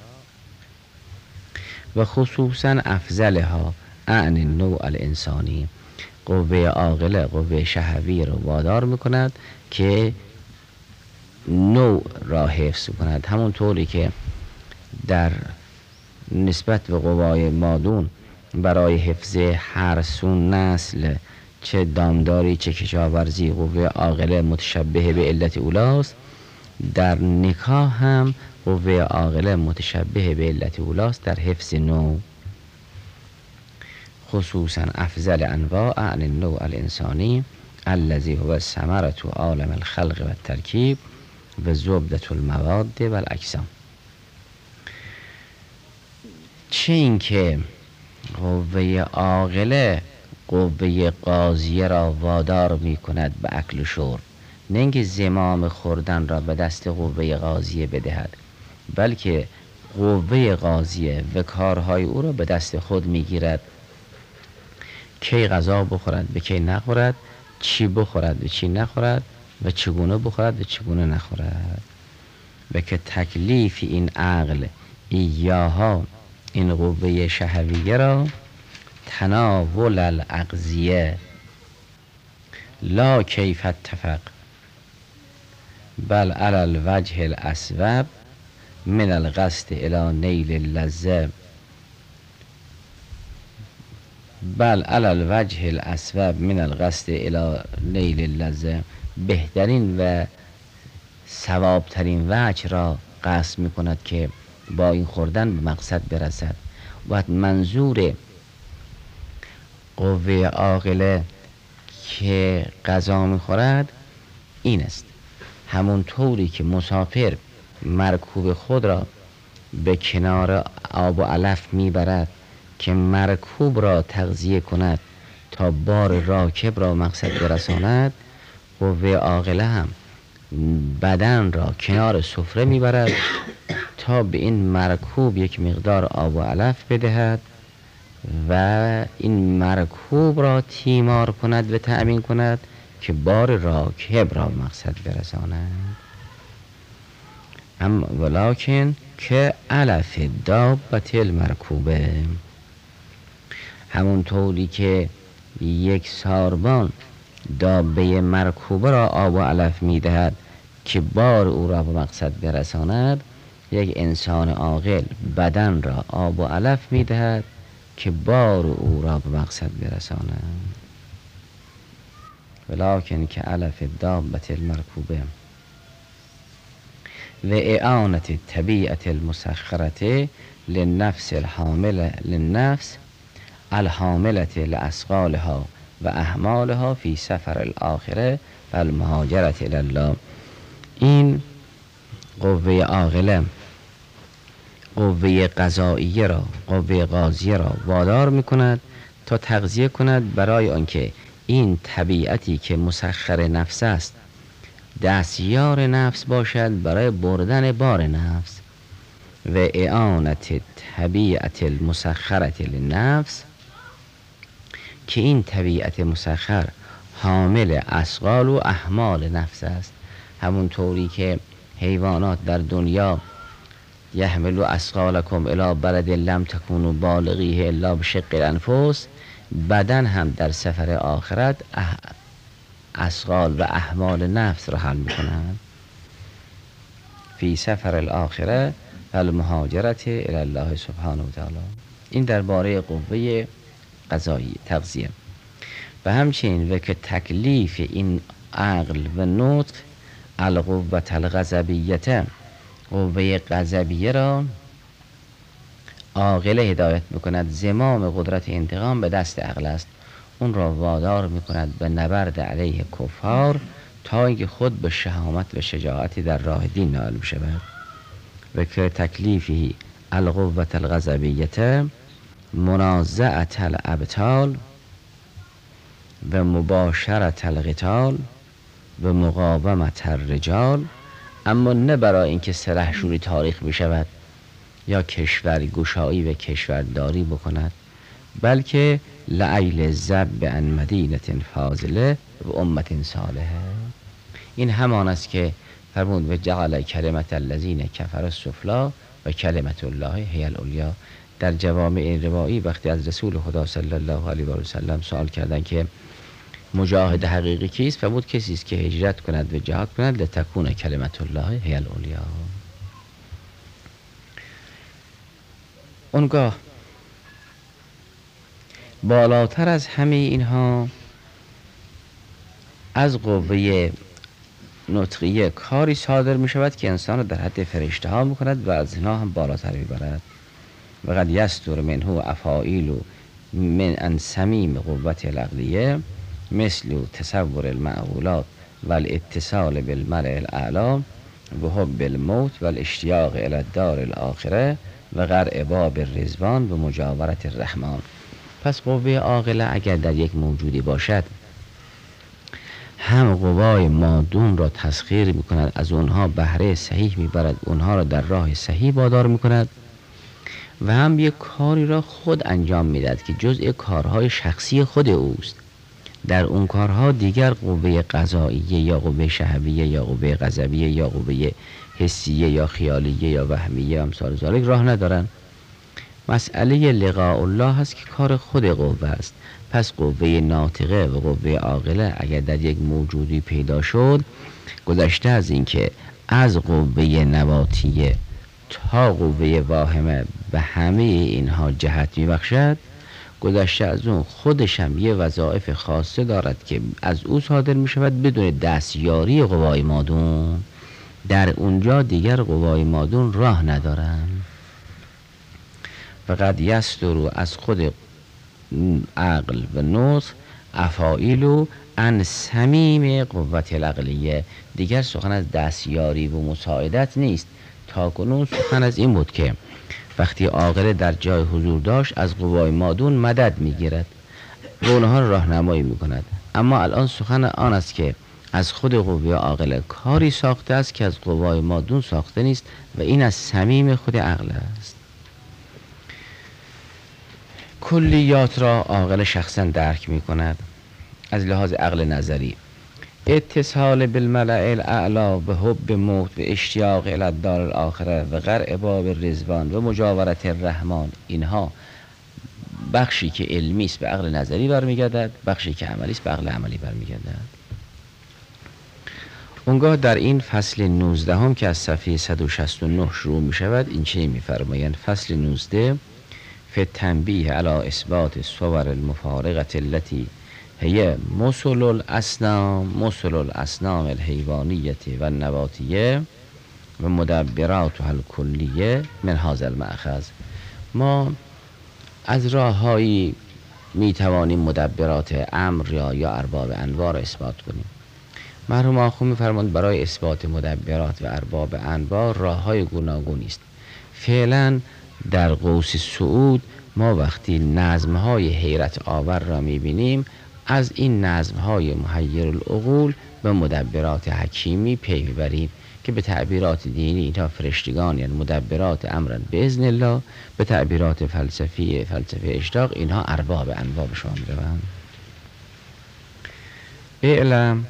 [SPEAKER 2] و خصوصا افضلها عن النوع الانسانی. قوه عاقله قوه شهوی را وادار می کند که نوع را حفظ کند، همونطوری که در نسبت به قوای مادون برای حفظ هرسون نسل، چه دامداری چه کشاورزی، قوه عاقله متشبه به علت اولاست، در نکاح هم قوه عاقله متشبه به علت اولاست در حفظ نوع. خصوصا افضل انواع عن النوع الانسانی الذی هو ثمرة عالم الخلق و الترکیب و زبدة المواد و الاجسام. چه این که قوه عاقله قوه قاضیه را وادار می کند به اکل و شرب، نه اینکه زمام خوردن را به دست قوه قاضیه بدهد، بلکه قوه قاضیه و کارهای او را به دست خود می گیرد. کی غذا بخورد به کی نخورد، چی بخورد و چی نخورد و چگونه بخورد و چگونه نخورد. و که تکلیف این عقل ایاها، این قوه شهویه را، تناول الاغذیه لا کیف اتفق، بل علی الوجه الاسوب من القصد الی نیل اللذه بل علی الوجه الاسوب من القصد الی نیل اللذه، بهترین و ثوابترین وجه را قصد می کند که با این خوردن به مقصد برسد. و منظور قوه عاقله که غذا می خورد این است: همون طوری که مسافر مرکوب خود را به کنار آب و علف میبرد که مرکوب را تغذیه کند تا بار راکب را مقصد برساند، قوه عاقله هم بدن را کنار سفره میبرد تا به این مرکوب یک مقدار آب و علف بدهد و این مرکوب را تیمار کند و تأمین کند که بار راکب را مقصد برساند. اما ولکن که علف دابت المرکوبه، همون طوری که یک ساربان دابه مرکوبه را آب و علف میدهد که بار او را به مقصد برساند، یک انسان عاقل بدن را آب و علف میدهد که بار او را به مقصد برساند. ولکن که علف دابت المرکوبه و اعانت طبیعت المسخرته للنفس الحامله للنفس الحامله لأثقالها و احمالها فی سفر الاخره و المهاجرت الی الله. این قوه عاقله قوه قضائیه را، قوه قاضیه را وادار میکند تا تغذیه کند برای آنکه این طبیعتی که مسخر نفس است دستیار نفس باشد برای بردن بار نفس. و اعانت طبیعت المسخرت للنفس، که این طبیعت مسخر حامل اثقال و احمال نفس است. همون طوری که حیوانات در دنیا یحملوا اثقالکم الی بلد لم تکونوا بالغیه الا بشق الانفس، بدن هم در سفر آخرت اثقال و احمال نفس را حل میکنند. فی سفر الاخره و المهاجرت الی الله سبحانه و تعالی. این درباره قوه قضایی تغذیه. و همچنین و که تکلیف این عقل و نطق القوة الغضبیه، قوه غضبیه را عاقله هدایت میکند. زمام قدرت انتقام به دست عقل است، اون را وادار میکند به نبرد علیه کفار تا اینکه خود به شهامت و شجاعتی در راه دین نائل شود. و که تکلیفی القوة الغضبیه منازعة الابطال و مباشرت القتال و مقاومت الرجال، اما نه برای اینکه سلحشوری تاریخ بشود یا کشور گشایی و کشورداری بکند، بلکه لعیل ذب عن مدینه فاضله و امت صالحه. این همان است که فرمود و جعل کلمت الذین کفروا السفلی و کلمت الله هی العلیا. در جوامع روایی وقتی از رسول خدا صلی الله علیه و سلم سوال کردند که مجاهد حقیقی کیست، فرمود کسی است که هجرت کند و جهاد کند لتکون کلمت الله هی العلیا. اونگاه بالاتر از همه اینها از قوه نطقیه کاری صادر می شود که انسان را در حد فرشته ها می کند و از اینها هم بالاتر می برد. و قد یستر منه افاعیل من ان صمیم قوت العقلیه مثل تصور المعقولات و الاتصال بالملأ الاعلی و حب الموت و الاشتیاق الی الدار الاخره و قرع باب الرضوان و مجاورت الرحمن. پس قوه عاقله اگر در یک موجودی باشد، هم قوای مادون را تسخیر می کند، از اونها بهره صحیح می برد، اونها را در راه صحیح وادار می کند، و هم یک کاری را خود انجام می دهد که جزء کارهای شخصی خود اوست. در اون کارها دیگر قوه قضائیه یا قوه شهویه یا قوه غضبیه یا قوه حسیه یا خیالیه یا وهمیه امثال ذالک راه ندارن. مسئله لقاء الله هست که کار خود قوه است. پس قوه ناطقه و قوه عاقله اگر در یک موجودی پیدا شد، گذشته از اینکه از قوه نباتیه تا قوه واهمه به همه اینها جهت میبخشد، گذشته از اون خودش هم یه وظایف خاصه دارد که از او صادر می شود بدون دستیاری قوای مادون. در اونجا دیگر قوای مادون راه ندارن. فقط یسترو از خود عقل و نطق افاعیلو ان صمیم قوت العقلیه. دیگر سخن از دستیاری و مساعدت نیست. تا کنون سخن از این بود که وقتی عاقله در جای حضور داشت از قوای مادون مدد میگیرد و اونها را راهنمایی میکند. اما الان سخن آن است که از خود قوه عاقله کاری ساخته است که از قوای مادون ساخته نیست و این از صمیم خود عقل است. کلیات را عاقل شخصا درک میکند از لحاظ عقل نظری. اتصال بالملأ الاعلی به حب موت و اشتیاق الی الدار الاخره و قرع باب رضوان و مجاورت الرحمن، اینها بخشی که علمی است به عقل نظری برمیگردد، بخشی که عملی است به عقل عملی برمیگردد. اونگاه در این فصل 19 هم که از صفحه 169 شروع می شود این چنین می فرمایند: فصل 19 فی التنبیه علی اثبات صور المفارقه التي هي مثل الاسنام الحیوانیه و النباتیه و مدبراتها الکلیه من هذا المأخذ. ما از راههایی می توانیم مدبرات امر یا ارباب انواع اثبات کنیم. مرحوم آخو می فرماند برای اثبات مدبرات و ارباب انواع راههای گوناگونی است. فعلا در قوس سعود ما وقتی نظمهای حیرت آور را می بینیم، از این نظمهای محیر العقول به مدبرات حکیمی پی میبریم که به تعبیرات دینی اینها فرشتگان، یعنی مدبرات امرن به اذن الله. به تعبیرات فلسفه اشتاق اینها ارباب انواع به شما میروند. اعلم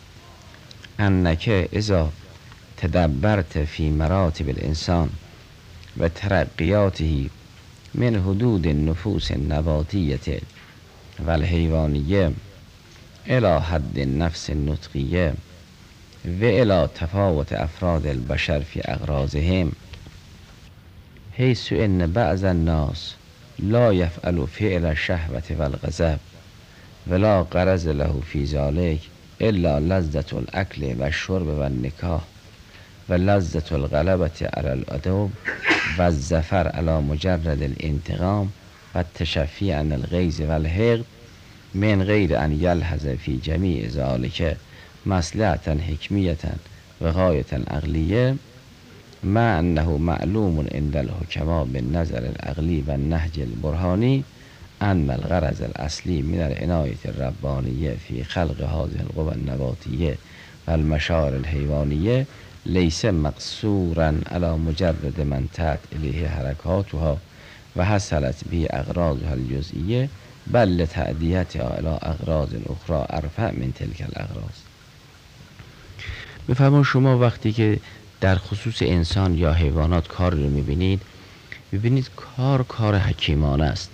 [SPEAKER 2] انک اذا تدبرت فی مراتب الانسان و ترقیاته من حدود النفوس النباتیه و الحیوانیه الى حد النفس النطقیه و الى تفاوت افراد البشر فی اغراضهم، حیث ان بعض الناس لا یفعل فعل الشهوة والغضب ولا غرض له فی ذلك الا لذة الاکل و الشرب و النکاح و لذة الغلبة علی العدو و الظفر علی مجرد الانتقام و التشفی عن الغیظ و الحقد من غیر ان یلحظ فی جمیع ذلك مصلحة حکمیة و غایة عقلیه، مع انه معلوم عند الحکما بالنظر العقلی و النهج البرهانی ان الغرض الاصلی من العنایة الربانیه فی خلق هذه القوى النباتیه و المشاعر الحیوانیه لیس مقصورا علی مجرد من تحت الیه حرکاتها و حصلت به اغراضها الجزئیه، بل لتعدیتها الی اغراض اخرى ارفع من تلک الاغراض. میفرمان شما وقتی که در خصوص انسان یا حیوانات کار رو میبینید کار حکیمانه است،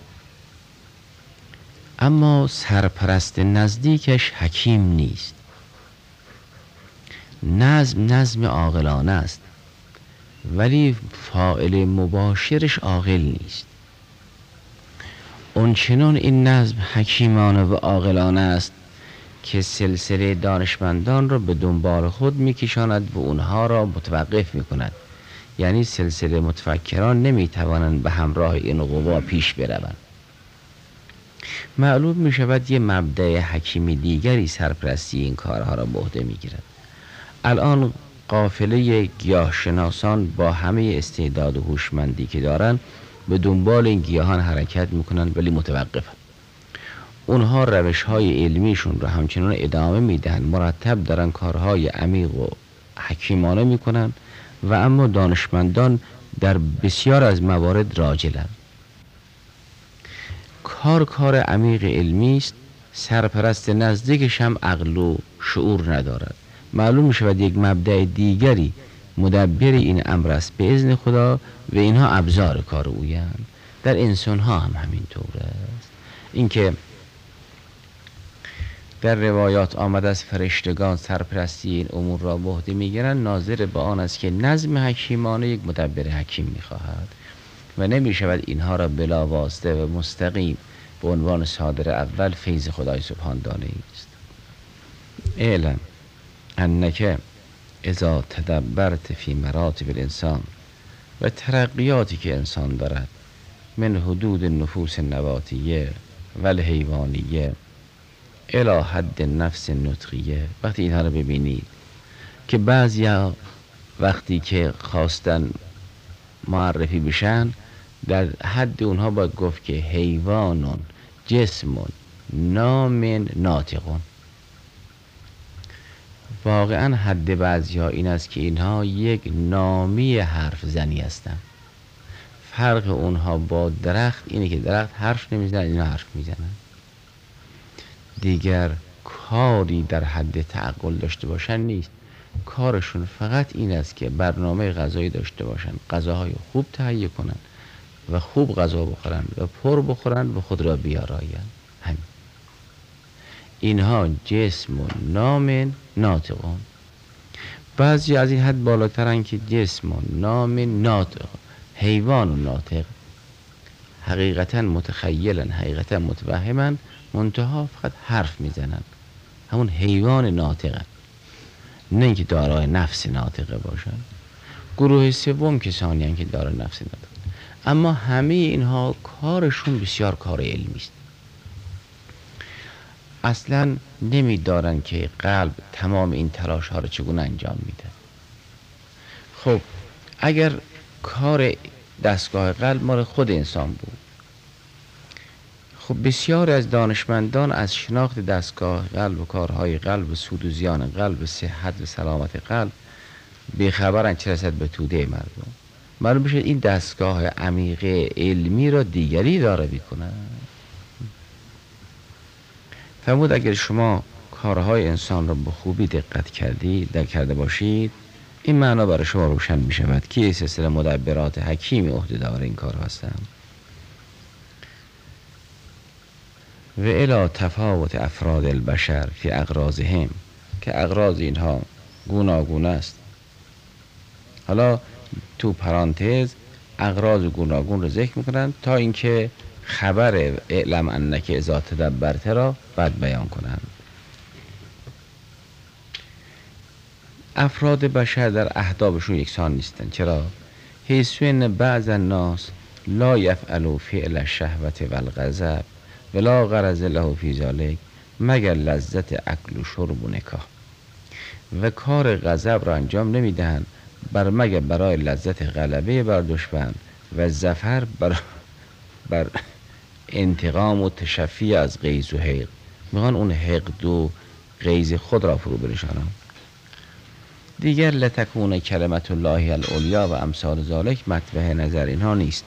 [SPEAKER 2] اما سرپرست نزدیکش حکیم نیست. نظم عاقلانه است ولی فاعل مباشرش عاقل نیست. اونچنان این نظم حکیمانه و عاقلانه است که سلسله دانشمندان را به دنبال خود میکشاند و اونها را متوقف میکند. یعنی سلسله متفکران نمیتوانند به همراه این قوا پیش بروند. معلوم میشود یه مبدأ حکیمی دیگری سرپرستی این کارها را به عهده میگیرد. الان قافله گیاهشناسان با همه استعداد و هوشمندی که دارن به دنبال این گیاهان حرکت میکنن ولی متوقفن. اونها روش‌های علمیشون رو همچنان ادامه میدن، مرتب دارن کارهای عمیق و حکیمانه میکنن و اما دانشمندان در بسیار از موارد راجلن. کار عمیق علمی است، سرپرست نزدیکش هم عقل و شعور ندارد. معلوم میشود یک مبدأ دیگری مدبر این امر است به اذن خدا و اینها ابزار کار اویند. در انسان ها هم همینطور است. اینکه در روایات آمده از فرشتگان سرپرستی این امور را به عهده میگیرند، ناظر به آن است که نظم حکیمانه یک مدبر حکیم میخواهد و نمیشود اینها را بلا واسطه و مستقیم به عنوان صادر اول فیض خدای سبحان دانست. اعلم انک اذا تدبرت فی مراتب الانسان، و ترقیاتی که انسان دارد من حدود نفوس نباتیه و الحیوانیه الی حد نفس نطقیه، وقتی اینها رو ببینید که بعضیا وقتی که خواستن معرفی بشن در حد اونها باید گفت که حیوانون جسمون نامن ناطقون. واقعا حد بعضیا این است که اینها یک نامی حرف زنی هستند. فرق اونها با درخت اینه که درخت حرف نمیزنن، اینا حرف میزنن. دیگر کاری در حد تعقل داشته باشن نیست، کارشون فقط این است که برنامه غذایی داشته باشن، غذاهای خوب تهیه کنن و خوب غذا بخورن و پر بخورن و خود را بیاراین. همین. اینها جسم و نام ناطقون. بعضی از این حد بالاترن که جسم و نام ناطق، حیوان و ناطق، حقیقتا متخیلن، حقیقتا متوهمن، منتها فقط حرف میزنن، همون حیوان ناطقن، نه اینکه دارای نفس ناطقه باشن. گروه سوم کسانی هستند که دارای نفس ناطقه، اما همه اینها کارشون بسیار کار علمی است. اصلا نمیدارن که قلب تمام این تلاش ها رو چگونه انجام میده. خب اگر کار دستگاه قلب مال خود انسان بود، خب بسیار از دانشمندان از شناخت دستگاه قلب و کارهای قلب و سود و زیان قلب و صحت و سلامت قلب بیخبرن، چه رسد به توده مردم. معلوم بشه این دستگاه عمیق علمی را دیگری داره میکنن. فرمود اگر شما کارهای انسان را به خوبی دقت کرده باشید، این معنا برای شما روشن می شود که این سلسله مدبرات حکیم عهده‌دار این کار هستند. و الی تفاوت افراد البشر فی اغراضهم، که اغراض اینها گوناگون است. حالا تو پرانتز اغراض گوناگون رو ذکر میکنن تا اینکه خبر اعلم انک اذا تدبرت را بعد بیان کنند. افراد بشر در اهدافشون یکسان نیستن. چرا؟ حیث ان بعض الناس لا یفعلوا فعل الشهوة والغضب ولا غرض له فی ذلک مگر لذت اکل و شرب و نکاح، و کار غضب را انجام نمیدهند مگر برای لذت غلبه بر دشمن و ظفر بر انتقام و تشفی از غیظ و حقد. میخوان اون حقد و غیظ خود را فرو بنشانند. دیگر لتکون کلمت الله العلیا و امثال ذالک مطبع نظر اینها نیست.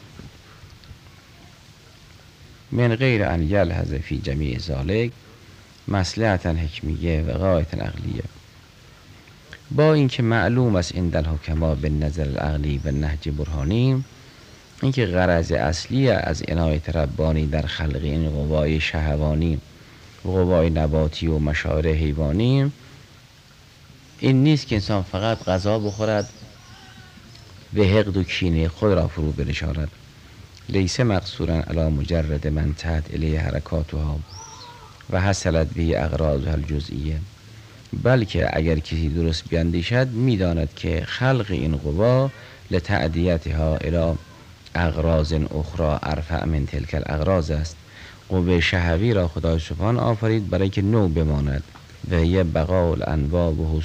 [SPEAKER 2] من غیر ان یلحظ فی جمیع ذالک مصلحة حکمیه و غایة عقلیه، با اینکه معلوم است عند الحکما بالنظر العقلی و نهج برهانی، اینکه غرض اصلی از عنایت ربانی در خلق این قوای شهوانی و قوای نباتی و مشاعر حیوانی این نیست که انسان فقط غذا بخورد و حقد و کینه خود را فرو بنشاند. لیس مقصورا علی مجرد من تحت الیه حرکاتها و حصلت به اغراضها الجزئیه، بلکه اگر کسی درست بیندیشد میداند که خلق این قوا لتعدیتها الی اغراض اخرى ارفع من تلک الاغراض است. قوه شهوی را خدای سبحان آفرید برای که نو بماند و هی بقاء الانواع و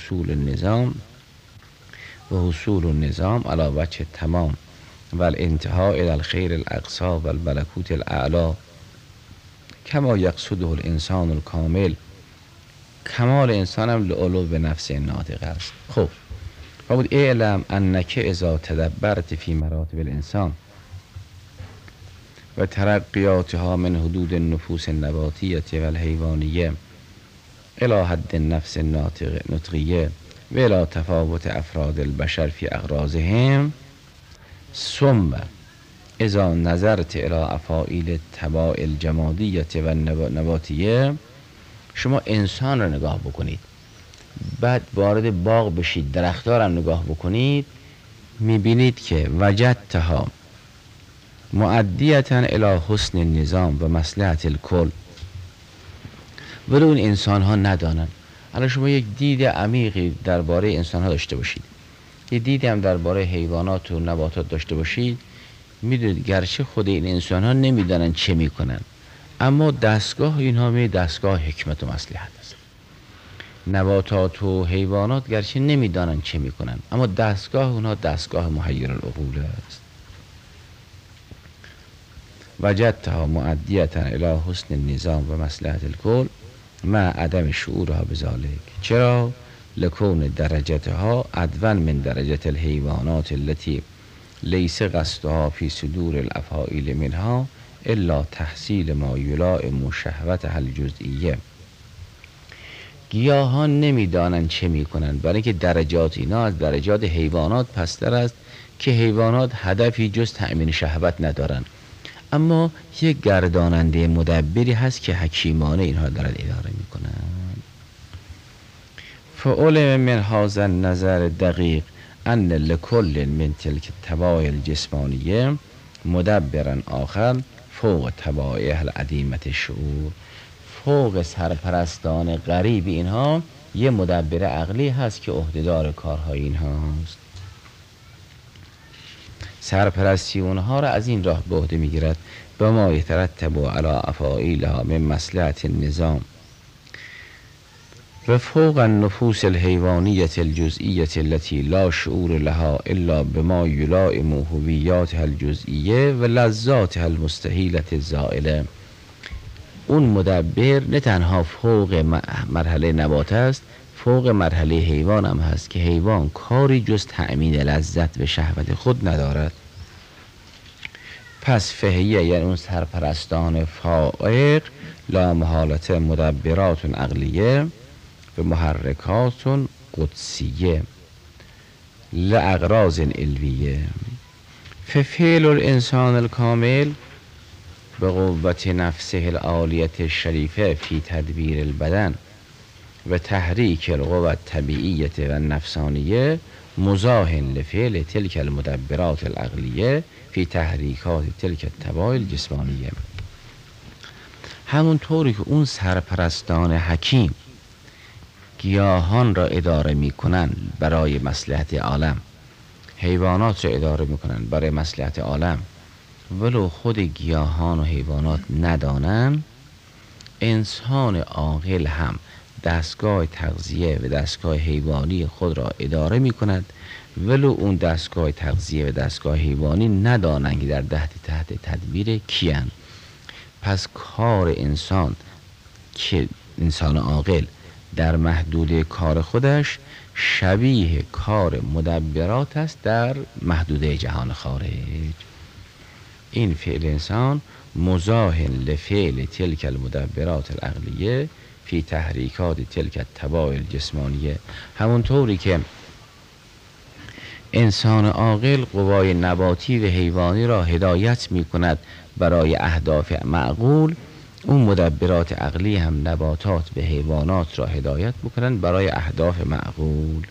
[SPEAKER 2] حصول النظام علی وجه تمام و الانتهاء الی الخیر الاقصی و الملکوت الاعلی کما یقصده الانسان الکامل. کمال انسان هم لعلو به نفس ناطق است. خب فرمود اعلم انک اذا تدبرت فی مراتب الانسان و ترقیاتها من حدود النفوس النباتیه و الحیوانیه الی حد النفس نطقیه و الی تفاوت افراد البشر فی اغراضهم ثم اذا نظرت الی افاعیل تباع الجمادیت و نباتیه، شما انسان رو نگاه بکنید، بعد وارد باغ بشید، درختار هم نگاه بکنید، میبینید که وجدتها مؤدیتا الی حسن النظام و مصلحت الکل، ولی اون انسان ها ندانن. الان شما یک دید عمیقی درباره انسان ها داشته باشید، یه دیدی هم درباره حیوانات و نباتات داشته باشید، میدونید گرچه خود این انسان ها نمیدانن چه میکنن، اما دستگاه اینها می دستگاه حکمت و مصلحت است. نباتات و حیوانات گرچه نمیدانن چه میکنن، اما دستگاه اونها دستگاه محیر العقول است. وجدتها مؤدیتا الی حسن النظام و مصلحت الکل مع عدم شعورها بذالک. چرا؟ لکون درجتها ادون من درجت الحیوانات التي لیس قصدها فی صدور الافاعیل منها الا تحصیل ما یلائم شهوتها الجزئیه. گیاهان نمیدانند چه میکنن، برای اینکه درجات اینا از درجات حیوانات پستر است که حیوانات هدفی جز تأمین شهوت ندارن، اما یک گرداننده مدبری هست که حکیمانه اینها دارد اداره میکنن. فعلم من هذا النظر دقیق ان لکل من تلک الطباع الجسمانیه مدبرا آخر فوق طبایع العدیمة الشعور. فوق سرپرستان غریب اینها یه مدبر عقلی هست که عهدهدار کارهای اینها هست. سرپرستی اونها را از این راه به عهده میگیرد به ما یترتب علی افاعیلها من مصلحت النظام و فوق النفوس الحیوانیت الجزئیت التي لا شعور لها الا بما یلائم هویاتها الجزئیه و لذاتها المستحیلة الزائله. اون مدبر نه تنها فوق مرحله نبات است، فوق مرحله حیوان هم هست که حیوان کاری جز تأمین لذت به شهوت خود ندارد. پس فهیه یعنی اون سرپرستان فائق لا محالت مدبرات عقلیه و محرکات قدسیه لاغراض علویه. ففعل الانسان الکامل به قوت نفسه العالیت الشریفه فی تدبیر البدن و تحریک القوى الطبیعیت و نفسانیه مزاحم لفعل تلک المدبرات العقلیه فی تحریکات تلک الطباع الجسمانیه. همون طوری که اون سرپرستان حکیم گیاهان را اداره میکنن برای مصلحت عالم، حیوانات را اداره میکنن برای مصلحت عالم، ولو خود گیاهان و حیوانات ندانن، انسان عاقل هم دستگاه تغذیه و دستگاه حیوانی خود را اداره می کند ولو اون دستگاه تغذیه و دستگاه حیوانی ندانند که در تحت تدبیر کیان. پس کار انسان که انسان عاقل در محدوده کار خودش شبیه کار مدبرات است در محدوده جهان خارج. این فعل انسان مزاحم لفعل تلک المدبرات العقلیه فی تحریکات تلک الطباع الجسمانیه. همونطوری که انسان عاقل قوای نباتی و حیوانی را هدایت می کند برای اهداف معقول، اون مدبرات عقلی هم نباتات و حیوانات را هدایت میکنند برای اهداف معقول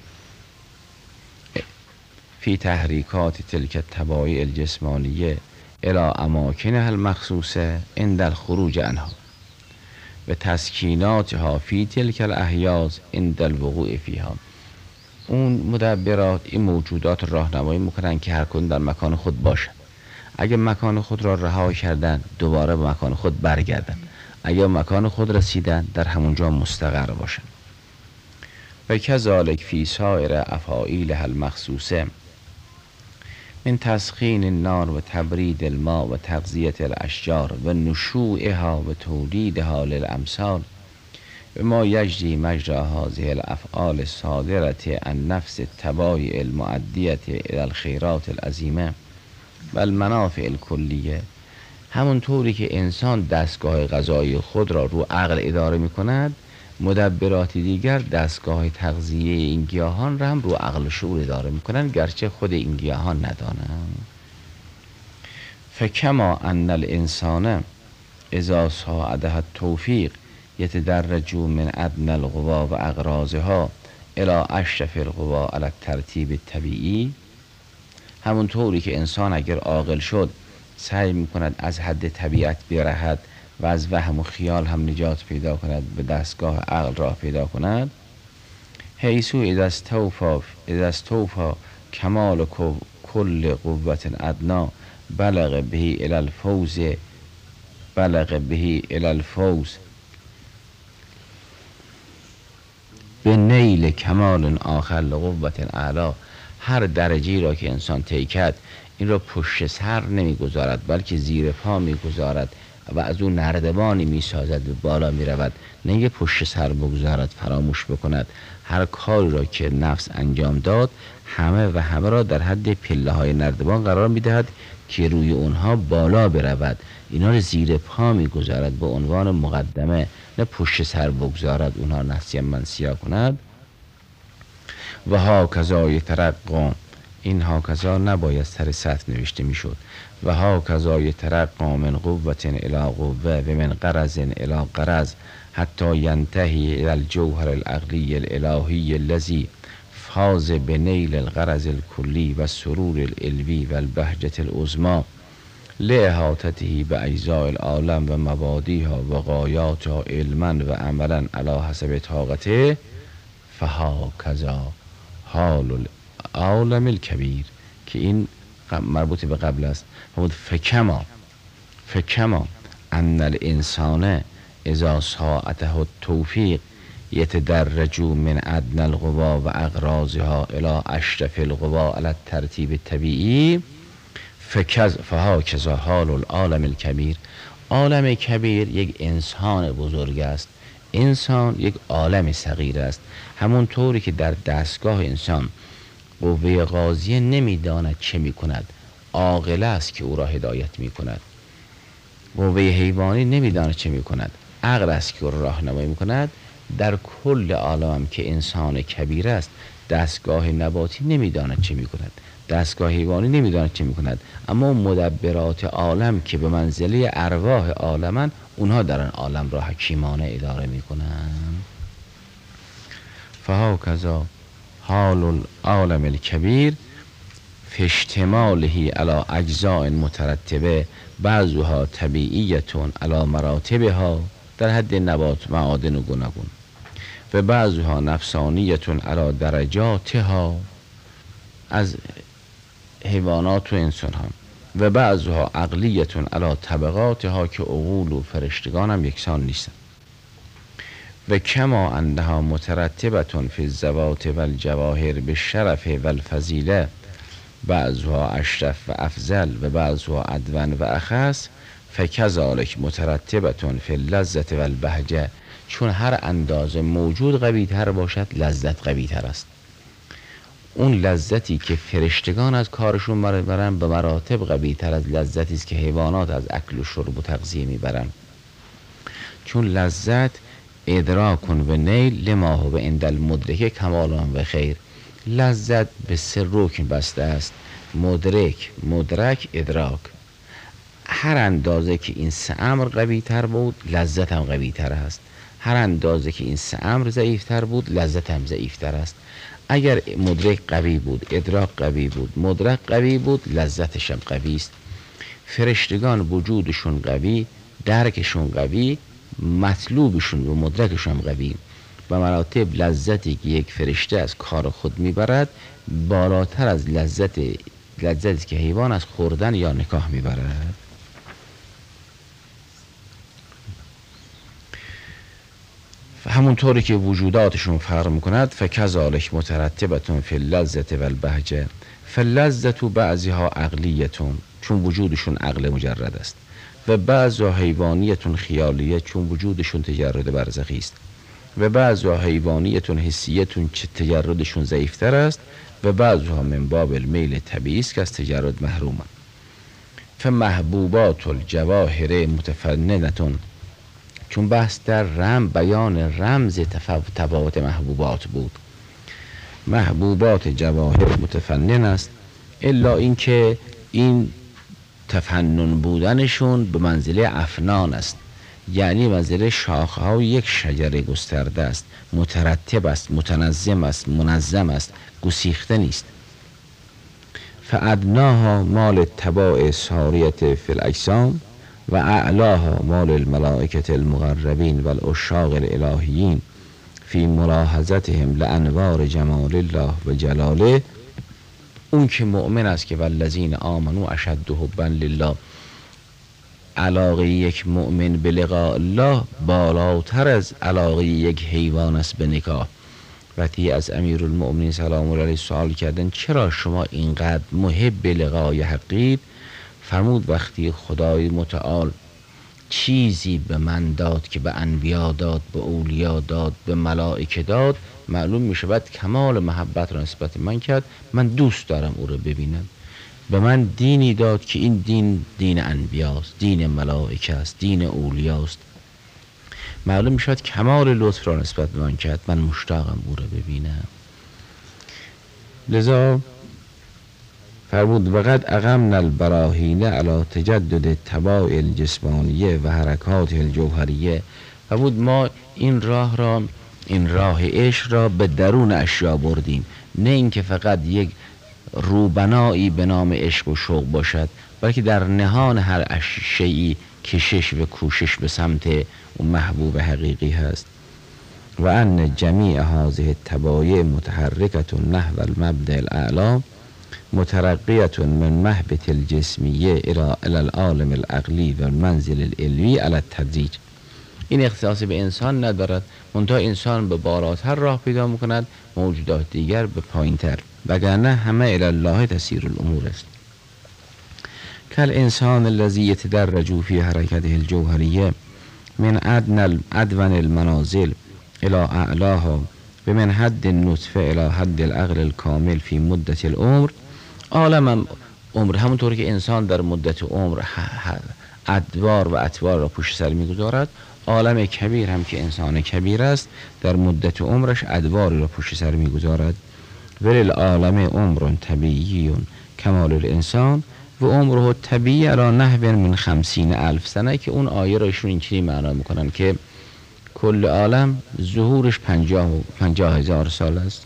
[SPEAKER 2] فی تحریکات تلک الطباع الجسمانیه الی اماکنها المخصوصه عند الخروج عنها و تسکیناتها فی تلک الاحیاز عند الوقوع فیها. اون مدبرات این موجودات راهنمایی میکنن که هر کدوم در مکان خود باشن. اگه مکان خود را رها کردن دوباره به مکان خود برگردن، اگه مکان خود رسیدن در همونجا مستقر باشن. و کذالک فی سایر افاعیلها المخصوصه من تسخین النار و تبرید الماء و تغذیه الاشجار و نشوئها و تولیدها للامثال و ما یجری مجرى هذه الافعال الصادره عن نفس الطبایع المؤدیه الى الخیرات العظیمه و المنافع الکلیه. همونطوری که انسان دستگاه غذایی خود را رو عقل اداره می کند، مدبرات دیگر دستگاه تغذیه این گیاهان را هم رو عقل شعور اداره می کنند، گرچه خود این گیاهان ندانند. فکما ان الانسان اذا ساعده التوفیق یتدرج من ادنى القوا و اغراضها الى اشرف القوا علی الترتیب الطبیعی. همونطوری که انسان اگر عاقل شد سعی میکند از حد طبیعت برهد و از وهم و خیال هم نجات پیدا کند، به دستگاه عقل راه پیدا کند. حیث اذا استوفى کمال کل قوت ادنا بلغ به الى الفوز به نیل کمال آخر لقوت اعلا. هر درجی را که انسان طی کرد این را پشت سر نمیگذارد بلکه زیر پا میگذارد و از او نردبانی میسازد و بالا میرود، نه یه پشت سر بگذارد فراموش بکند. هر کاری را که نفس انجام داد همه را در حد پله های نردبان قرار میدهد که روی اونها بالا برود، اینا را زیر پا میگذارد به عنوان مقدمه، نه پشت سر بگذارد اونها نسیا منسیا کند. و هاکذا یترقی، این هاکذا نباید سر سطر نوشته میشد. و هاکذا یترقی من قوة الی قوة و من غرض الی غرض حتی ینتهی الی الجوهر العقلی الالهی الذی فاز بنیل الغرض الکلی و سرور العلوی و البهجة العظمی لاحاطته باجزاء العالم و مبادیها و غایاتها علما و عملا علی حسب طاقته. فهاکذا حال العالم الکبیر، که این مربوط به قبل است. فکما ان الانسان اذا ساعته التوفیق یتدرج من ادنى القوا و اغراضها الى اشرف القوا علی الترتیب الطبیعی. فهاکذا حال العالم الکبیر. عالم کبیر یک انسان بزرگ است، انسان یک عالم صغیر است. همونطوری که در دستگاه انسان قوه قاضیه نمیداند چه میکند، عاقل است که او را هدایت میکند. قوه حیوانی نمیداند چه میکند، عقل است که او را راهنمایی میکند. در کل عالم که انسان کبیر است، دستگاه نباتی نمیداند چه میکند، دستگاه حیوانی نمیداند چه میکند، اما مدبرات عالم که به منزله ارواح عالمن، اونها در آن عالم را حکیمانه اداره میکنند. فهاکذا حال العالم الکبیر فی اشتماله علی اجزاء مترتبه بعضها طبیعیتون علی مراتبها، در حد نبات معادن و گوناگون، و بعضها نفسانیتون علی درجاتها، از حیوانات و انسان ها، و بعضها عقلیتون علی طبقاتها، که عقول و فرشتگان هم یکسان نیستند. و کما انها مترتبتون فی الذوات و الجواهر بالشرف و الفضیله بعضها اشرف و افضل و بعضها ادون و اخص، فکذالک مترتبتون فی اللذت و البهجه. چون هر اندازه موجود قوی تر باشد لذت قوی تر است. اون لذتی که فرشتگان از کارشون برن به مراتب قوی تر از لذتی است که حیوانات از اکل و شرب و تغذیه میبرن. چون لذت ادراک و نیل لما هو عند المدرک کمالان و خیر، لذت به سه رکن بسته است: مدرک، ادراک. هر اندازه که این سه امر قوی تر بود لذت هم قوی تر است، هر اندازه که این سه امر ضعیف تر بود لذت هم ضعیف تر است. اگر مدرک قوی بود، ادراک قوی بود، مدرک قوی بود، لذتش هم قوی است. فرشتگان وجودشون قوی، درکشون قوی، مطلوبشون و مدرکشون هم قوی. به مراتب لذتی که یک فرشته از کار خود میبرد بالاتر از لذتی که حیوان از خوردن یا نکاح میبرد. همونطوری که وجوداتشون فرق میکند، فکذالک مترتبتون فی اللذت و البهجه فاللذت بعضها عقلیتون، چون وجودشون عقل مجرد است، و بعضها حیوانیتون خیالیه، چون وجودشون تجرد برزخی است، و بعضها حیوانیتون حسیتون چه تجردشون ضعیفتر است، و بعضها من باب المیل طبیعی است که از تجرد محرومن. فمحبوبات الجواهر متفننتون، چون بحث در بیان رمز تفاوت محبوبات بود، محبوبات جواهر متفنن است، الا اینکه این تفنن بودنشون به منزله افنان است، یعنی منزله شاخه های یک شجره گسترده است، مترتب است، متنظم است، منظم است، گسیخته نیست. فادناها مال التباع ساریت فی الاجسام و اعلاها مال الملائکه المقربین و العشاق الالهیین فی ملاحظتهم لانوار جمال الله و جلاله. اون که مؤمن است که والذین آمنوا اشد حبا لله، علاقه یک مؤمن به لقاء الله بالاتر از علاقه یک حیوان است به نکاح. وقتی از امیرالمؤمنین سلام الله علیه سوال کردن چرا شما اینقدر محب لقای حقید، فرمود وقتی خدای متعال چیزی به من داد که به انبیا داد، به اولیا داد، به ملائکه داد، معلوم می شود کمال محبت را نسبت من کرد، من دوست دارم او را ببینم. به من دینی داد که این دین دین انبیاست، دین ملائکه است، دین اولیاست، معلوم می شود کمال لطف را نسبت به من کرد، من مشتاقم او را ببینم. لذا فرمود وقد اقمنا البراهین علی تجدد الطباع الجسمانیه و حرکات الجوهریه. فرمود ما این راه عشق را به درون اشیا بردیم، نه اینکه فقط یک روبنایی به نام عشق و شوق باشد، بلکه در نهان هر شیئی کشش و کوشش به سمت اون محبوب حقیقی هست. و ان جمیع هذه الطبایع متحرکة نحو المبدأ الاعلی مترقیة من محبت الجسمیه الى العالم العقلی و المنزل العلوی علی التدریج. این اختصاص به انسان ندارد، منتها انسان به بالاتر راه پیدا میکند، موجودات دیگر به پایینتر، وگرنه همه الی الله تسیر الامور است. کل انسان الذی یتدرج فی حرکته الجوهریه من ادون المنازل الى اعلاها و من حد النطفه الى حد العقل الکامل فی مدت العمر. عالم عمر، همونطور که انسان در مدت عمر ادوار و اطوار را پشت سر میگذارد، عالم کبیر هم که انسان کبیر است در مدت عمرش ادوار را پشت سر میگذارد. ولی العالم عمر طبیعی کمال الانسان و عمره طبیعی علی نحو من 50,000 سنه، که اون آیه را ایشون اینجوری معنا میکنن که کل عالم ظهورش 50,000 سال است،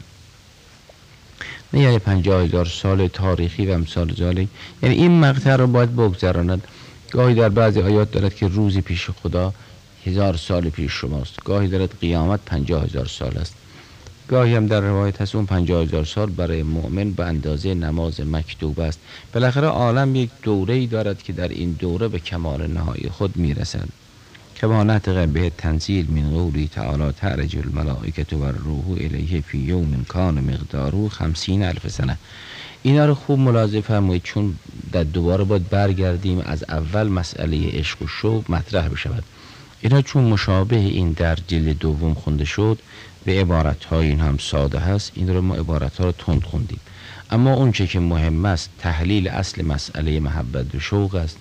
[SPEAKER 2] نه یعنی 50,000 سال تاریخی و امثال ذالک، یعنی این مقطع رو باید بگذراند. گاهی در بعضی آیات دارد که روزی پیش خدا 1000 سال پیش شماست، گاهی دارد قیامت 50,000 سال است، گاهی هم در روایت هست اون 50,000 سال برای مؤمن به اندازه نماز مکتوب است. بالاخره عالم یک دوره‌ای دارد که در این دوره به کمال نهایی خود میرسد. کما نطق به تنزیل من قولی تعالی تعرج الملائکه و الروح الیه فی یوم کان مقداره 50,000 سنه. اینا رو خوب ملاحظه فرمایید، چون در دوباره باید برگردیم از اول مسئله عشق و شوق مطرح بشود. اینا چون مشابه این در جلد دوم خونده شد، به عبارت‌های این هم ساده هست، این رو ما عبارت‌ها رو تند خوندیم. اما اون چه که مهم است تحلیل اصل مسئله محبت و شوق است،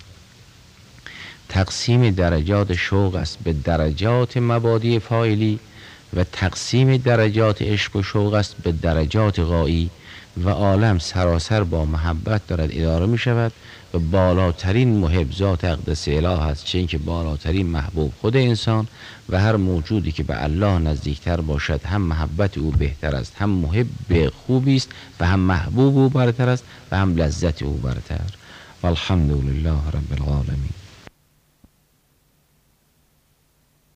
[SPEAKER 2] تقسیم درجات شوق است به درجات مبادی فاعلی و تقسیم درجات عشق و شوق است به درجات غایی، و عالم سراسر با محبت دارد اداره می شود و بالاترین محب ذات اقدس اله است، چه اینکه بالاترین محبوب خود انسان و هر موجودی که به الله نزدیکتر باشد هم محبت او بهتر است، هم محب خوبی است و هم محبوب او برتر است و هم لذت او برتر. والحمد لله رب العالمین.